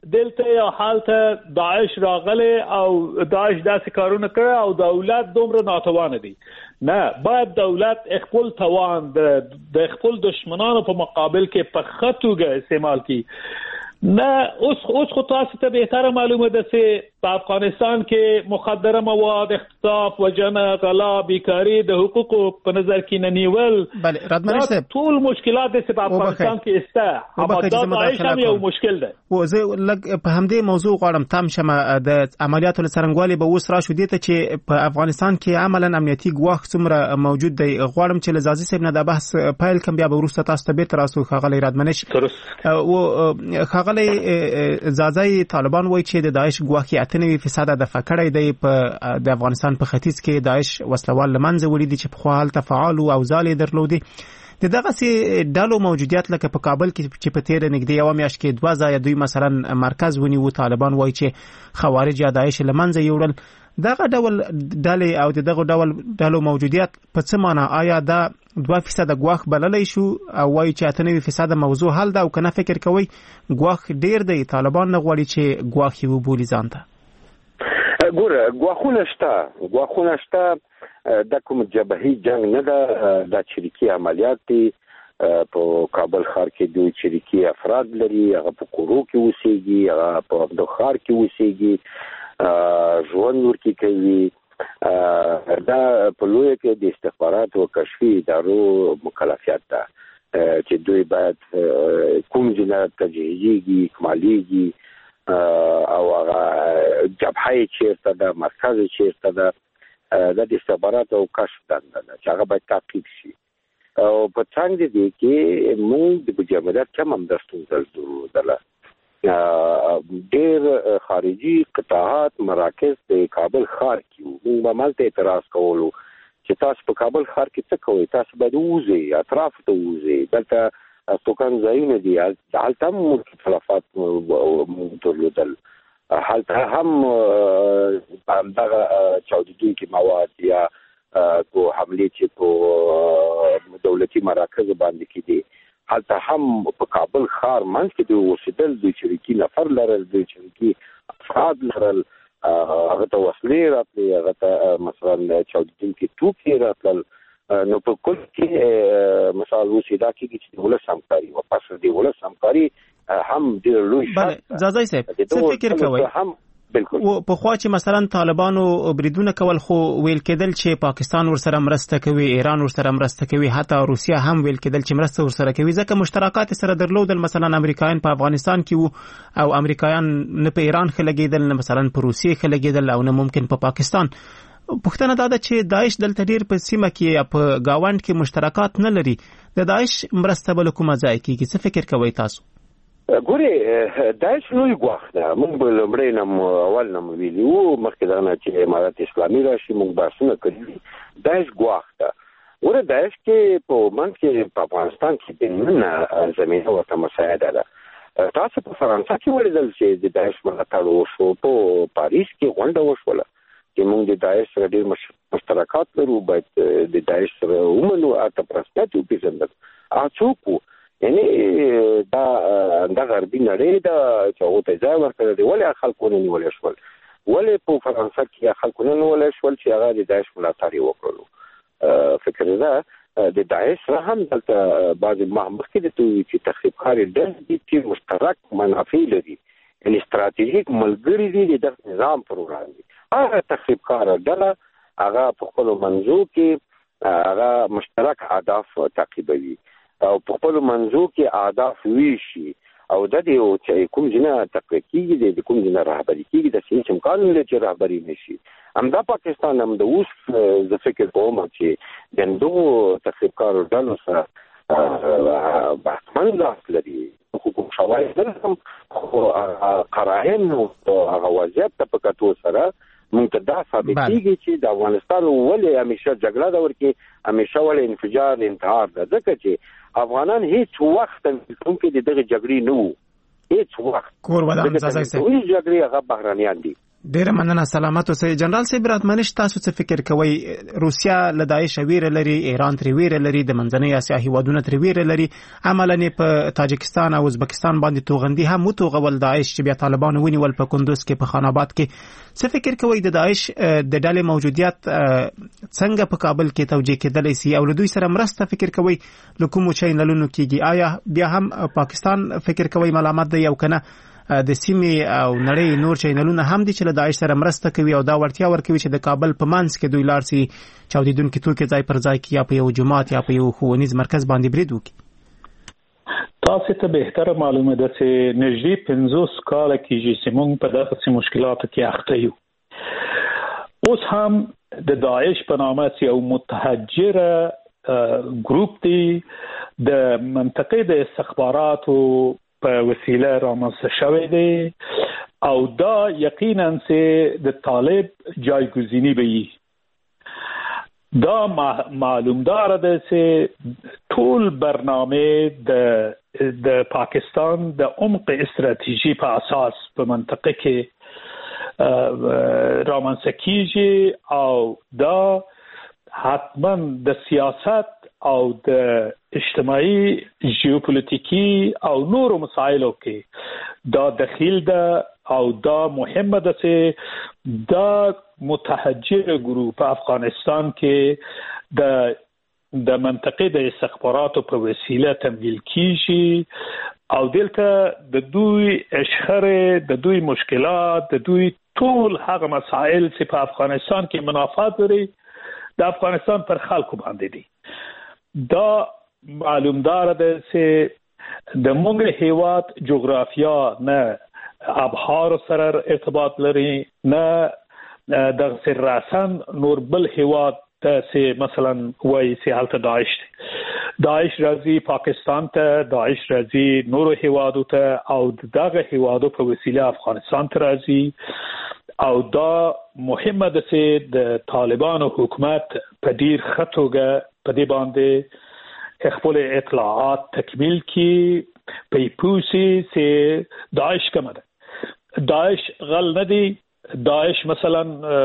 Speaker 7: دلته یا حالته داعش راغله او داعش داسې کارونه کړه او دولت دومره ناتوان دي. نه، باید دولت خپل توان د خپل دشمنانو په مقابل کې په خطوګه استعمال کړي. نه اوس خو تاسو ته بهتره معلومه ده چې په افغانستان کې مخدره مواد، اختطاف، وژنه، غلا، بیکاری، د حقوقو په نظر کې نه نیول،
Speaker 9: بله رادمنی صاحب
Speaker 7: ټول مشکلات چې په افغانستان کې استه اما دا داعش هم یو مشکل ده.
Speaker 9: و زه لږ په همدې موضوع غواړم تام شمه د عملیاتو لسرنګوالي به اوس راشو دي ته چې په افغانستان کې عملاً امنیتي ګواښ څومره موجود دی. غواړم چې لزازي صاحب نه دا بحث پایل کم بیا به وروسته تاسو ته بیرته راسو. ښاغلی رادمنش و ښاغلی زازای طالبان وایي چې د داعش ګواښ 98% دفع کړی دی. په د افغانستان په ختیځ کې داعش وسلوال لمنځه وړي دي چې پخوا هلته فعال او ځالې درلودي. د دغسې ډلو موجودیت لکه په کابل کې چې په تېره نږدې یوه میاشت کې 2 ځایه دوی مثلا مرکز ونیو، طالبان وایي چې خوارج یا داعش لمنځه یوړل. دغه ډول ډلې او دغه ډول ډلو موجودیت په څه معنا؟ آیا دا 2% ګواښ بللی شو او وایي چې 98% موضوع حل ده، او که نه فکر کوئ ګواښ ډیر دی، طالبان نه غواړي چې ګواښ یې وبولي ځان ته؟
Speaker 10: ګوره ګواښونه شته، دا کوم جبهي جنگ نه ده، دا چریکي عملیات دي. په کابل ښار کې دوی چریکي افراد لري، هغه په کورو کې اوسېږي، هغه په عبدو ښار کې اوسېږي، ژوند ورکی کوي. دا په لوی کې د استخباراتو او کشفي ادارو مکلفیت ده چې دوی باید کوم جنایت تجهیزيږي، اکمالیږي او هغه جبهه چیرته ده، مرکز چیرته ده. د استخباراتو او کشف دنده ده چې هغه باید تعقیب شي. او په څنګه دي کې موږ د مجاملات کم هم درستون درلودله. ډېر خارجي قطاعات مراکز د کابل ښار کې موږ به مالته اعتراض کولو چې تاسو په کابل ښار کې څه کوئ، تاسو باید ووځئ، اطراف ته ووځئ، دلته توکن ځایونه دي، هلته هم مختلفات درلودل. هلته هم دغه چاودېدونکي مواد یا کو حملې چې په دولتي مراکز باندې کې دي، هلته هم په کابل ښار منځ کې د اوسېدل دوی چریکي نفر لرل، دوی چریکي افراد لرل، هغه ته وسلې راتلې، هغه ته مثلا چاودېدونکي توکي راتلل. نو په کل کې مثال اوس دا کېږي چې د ولس همکاري و پس د ولس همکاري هم ډېر لوی
Speaker 9: شرط. زازای صاحب څه فکر کوئ؟ پخوا چې مثلا طالبانو بریدونه کول خو ویل کېدل چې پاکستان ورسره مرسته کوي، ایران ورسره مرسته کوي، حتی روسیا هم ویل کېدل چې مرسته ورسره کوي، ځکه مشترکات سره درلودل. مثلا امریکایان په افغانستان کې وو او امریکایان نه په ایران ښه لګېدل، نه مثلا په روسیې ښه لګېدل، او نه ممکن په پاکستان. پوښتنه دا ده چې داعش دلته ډېر په سیمه کې یا په ګاونډ کې مشترکات نه لري. د داعش مرسته به له کومه ځای کېږي؟ څه فکر کوئ تاسو؟
Speaker 10: ګورې داعش لوی ګواښ ده. موږ به لومړی نه اول نه ویلي وو، مخکې دغه نه چې امارت اسلامي راشي موږ بحثونه کړي. داعش ګواښ ده. ګوره داعش کې په منځ کې په افغانستان کې د نن زمینه ورته مساعده ده. تاسو په فرانسه کې ولیدل چې د داعش ملاتړ وشو، په پاریس کې غونډه وشوله چې موږ د داعش سره ډېر مشترکات لرو، باید د داعش سره ومنو، اته پرسپیکټ وپېژندل. څوک یعنی دا غربي نړۍ ده چې هغه ته ځای ورکړی دی. ولې خلکو نه نیولی شول؟ ولې په فرانسه کې خلکو نه نیولی شول چې هغه د داعش ملاتړ یې وکړلو؟ فکر ده د داعش سره هم دلته بعضې مخکې د توي چې تخریبکارې ډلې دي چې مشترک منافع لري، یعنې ستراتیژیک ملګري دي د دغه نظام پر وړاندې. هغه تخریبکاره ډله هغه په خپلو منځو کې هغه مشترک اهداف تعقیبوي او په خپل منځو کې اهداف ویشي، او د دې چې کوم جنه تقوی کیږي، د کوم جنه رهبری کیږي، د هیڅ امکان نه لري چې رهبری نشي. همدا پاکستان هم د اوس د فکر کوم چې د دوه تخریبکارو ډلو سره بحثمن لاس لري، حقوق شواهد هم قرائن او هغه وضعیت ته په کتو سره مونږ ته دا ثابتېږي چې د افغانستان ولې همیشه جګړه ده ورکې، همیشه ولې انفجار انتحار ده، ځکه چې افغانان هیڅ وخت هم کې د دغه جګړې نه وو، هیڅ وخت
Speaker 9: کور ودان ځای
Speaker 10: جګړې هغه بهرانیان دي.
Speaker 9: ډیره مننه سلامت اوسئ. جنرال صاحب راتمنش تاسو څه فکر کوئ؟ روسیا له داعش ویره لري، ایران تر ویره لري، د منځنۍ اسیا هیوادونه تر ویره لري. عملاً په تاجکستان او ازبکستان باندې توغندي هم وتوغول داعش چې بیا طالبان ونیول په کندوز کې، په خان آباد کې. څه فکر کوئ د داعش د ډلې موجودیت څنګه په کابل کې توجیه کېدلی سي او له دوی سره مرسته فکر کوئ له کومو چینلونو کېږي؟ آیا بیا هم پاکستان فکر کوئ ملامت دی او کنه د سیمې او نړۍ نور چینلونه هم دي چې له داعش سره مرسته کوي او دا ورتیا ورکوي چې د کابل په منځ کې دوی لاړ سي چاودیدونکي توکي ځای پر ځای کې یا په یو جومات یا په یو ښوونیز مرکز باندې برید وکړي؟
Speaker 7: تاسو ته بهتره معلومه ده چې نږدې 50 کال کېږي چې موږ په دغه مشکلاتو کې اخته یو. اوس هم د داعش په نامه یو متحجر ګروپ دی د منطقې د استخباراتو په وسیله رامنځته شوی دی او دا یقینا چې د طالب جایگزینی به وي. دا معلوم دار ده چې ټول برنامه د پاکستان د عمق استراتیژي په اساس په منطقه کې رامنځته کیږي او دا حتما د سیاست او د اجتماعي ژیوپولیټیکي او نورو مسایلو کې دا دخیل ده او دا مهمه ده چې دا متحجر ګروپ په افغانستان کې د منطقې د استخباراتو په وسیله تمویل کیږي او دلته د دوی اشخره، د دوی مشکلات، د دوی ټول هغه مسایل چې په افغانستان کې منافات لري د افغانستان پر خلکو باندې دي. دا معلوم دار ده چې د موږ هیواد جغرافیا نه ابحار سره ارتباط لري، نه د راسن نور بل هیواد ته چې مثلا وایي چې هلته داعش دی. داعش راځي پاکستان ته، داعش راځي نورو هیوادو ته او دغه هیوادو په وسیله افغانستان ته راځي او دا مهمه ده چې د طالبانو حکومت په ډیر ښه توګه په دې باندې خپل اطلاعات تکمیل کی پیپوسی چې داعش کومه ده. داعش غل نه دی، داعش مثلا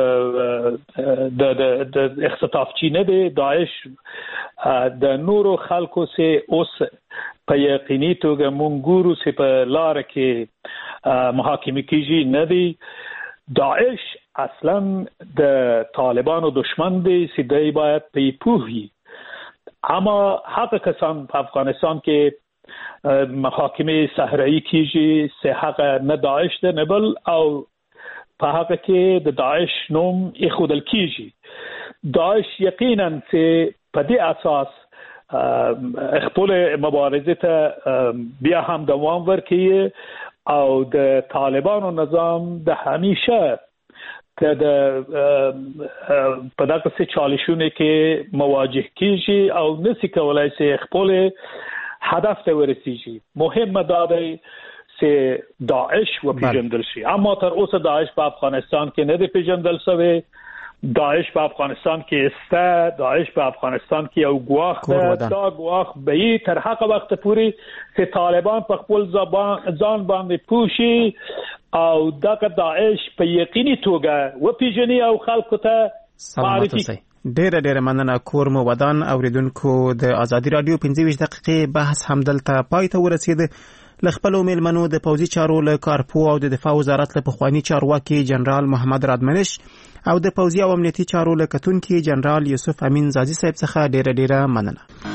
Speaker 7: د اختطافچی نه دی، داعش د نورو خلکو سه اوس په یقیني توګه مونږ ګورو چې په لار کې محاکمه کیږي نه دی. داعش اصلا د طالبانو دشمن دی چې دوی باید پیپوهی. اما هغه کسان په افغانستان کې محاکمه صحرایی کیږي چې هغه نه داعش ده نه بل او په هغه کې د داعش نوم اخودل کیږي. داعش یقینا چې په دې اساس خپل مبارزه ته بیا هم دوام ورکړي او د طالبانو نظام د همیشه که د په دغه څه چالشونه کې مواجه کیږي او نسی کولای چې خپل هدف ته ورسیږي. مهمه دا ده چې داعش و پیژندل شي، اما تر اوسه داعش په افغانستان کې نه دی پیژندل شوی. داعش په افغانستان کې استه، داعش په افغانستان کې یو ګواښ ده. دا ګواښ به تر هغه وخت پورې چې طالبان په خپل ځان باندې پوښي او دغه داعش په یقیني توګه و پیژني او خلکو ته معرفي کړي.
Speaker 9: ډېر مننه. کور مو ودان اوریدونکو، د ازادي رادیو 25 دقیقې بحث همدلته پای ته ورسید. له خپلو میلمنو د پوځي چارو له کارپو او د دفاع وزارت له پخواني چارواکي جنرال محمد رادمنش او د پوځي او امنیتي چارو له کتونکي جنرال یوسف امین زازي صاحب څخه ډېره مننه.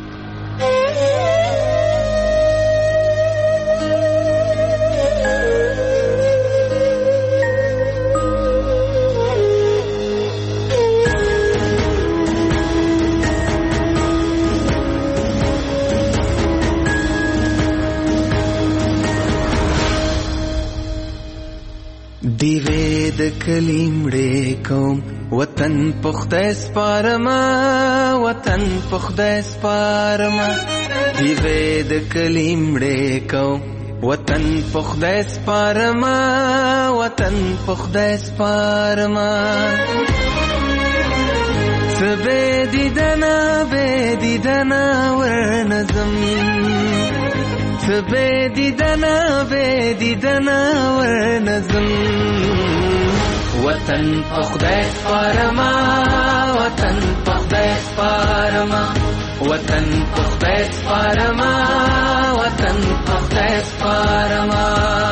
Speaker 4: دیوې د کلیمړې کوم وطن پخته سپارما، وطن پخته سپارما. دیوې د کلیمړې کوم وطن پخته سپارما، وطن پخته سپارما. سبه دیدنا ور نظم، به دیدنا ورنظم وطن په خدای سپارما وطن په خدای سپارما وطن په خدای سپارما وطن په خدای سپارما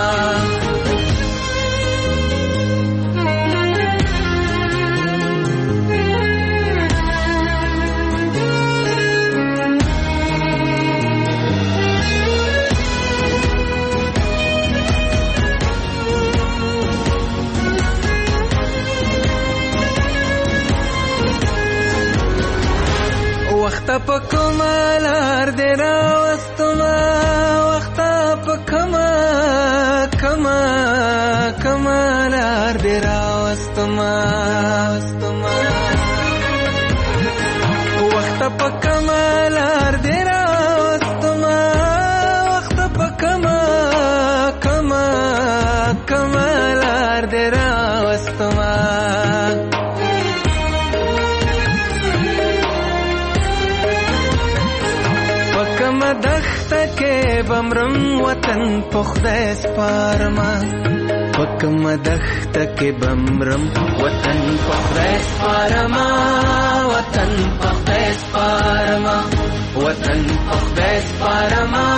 Speaker 4: وخت په کمالار دې راوستما وخت په کمالار دې راوستما وخت په کمالار دې راوستما وخت په کمالار دې راوستما دخته کې بمرم وطن په خدای سپارما پکم دخته کې بمرم وطن په خدای سپارما وطن په خدای سپارما وطن په خدای سپارما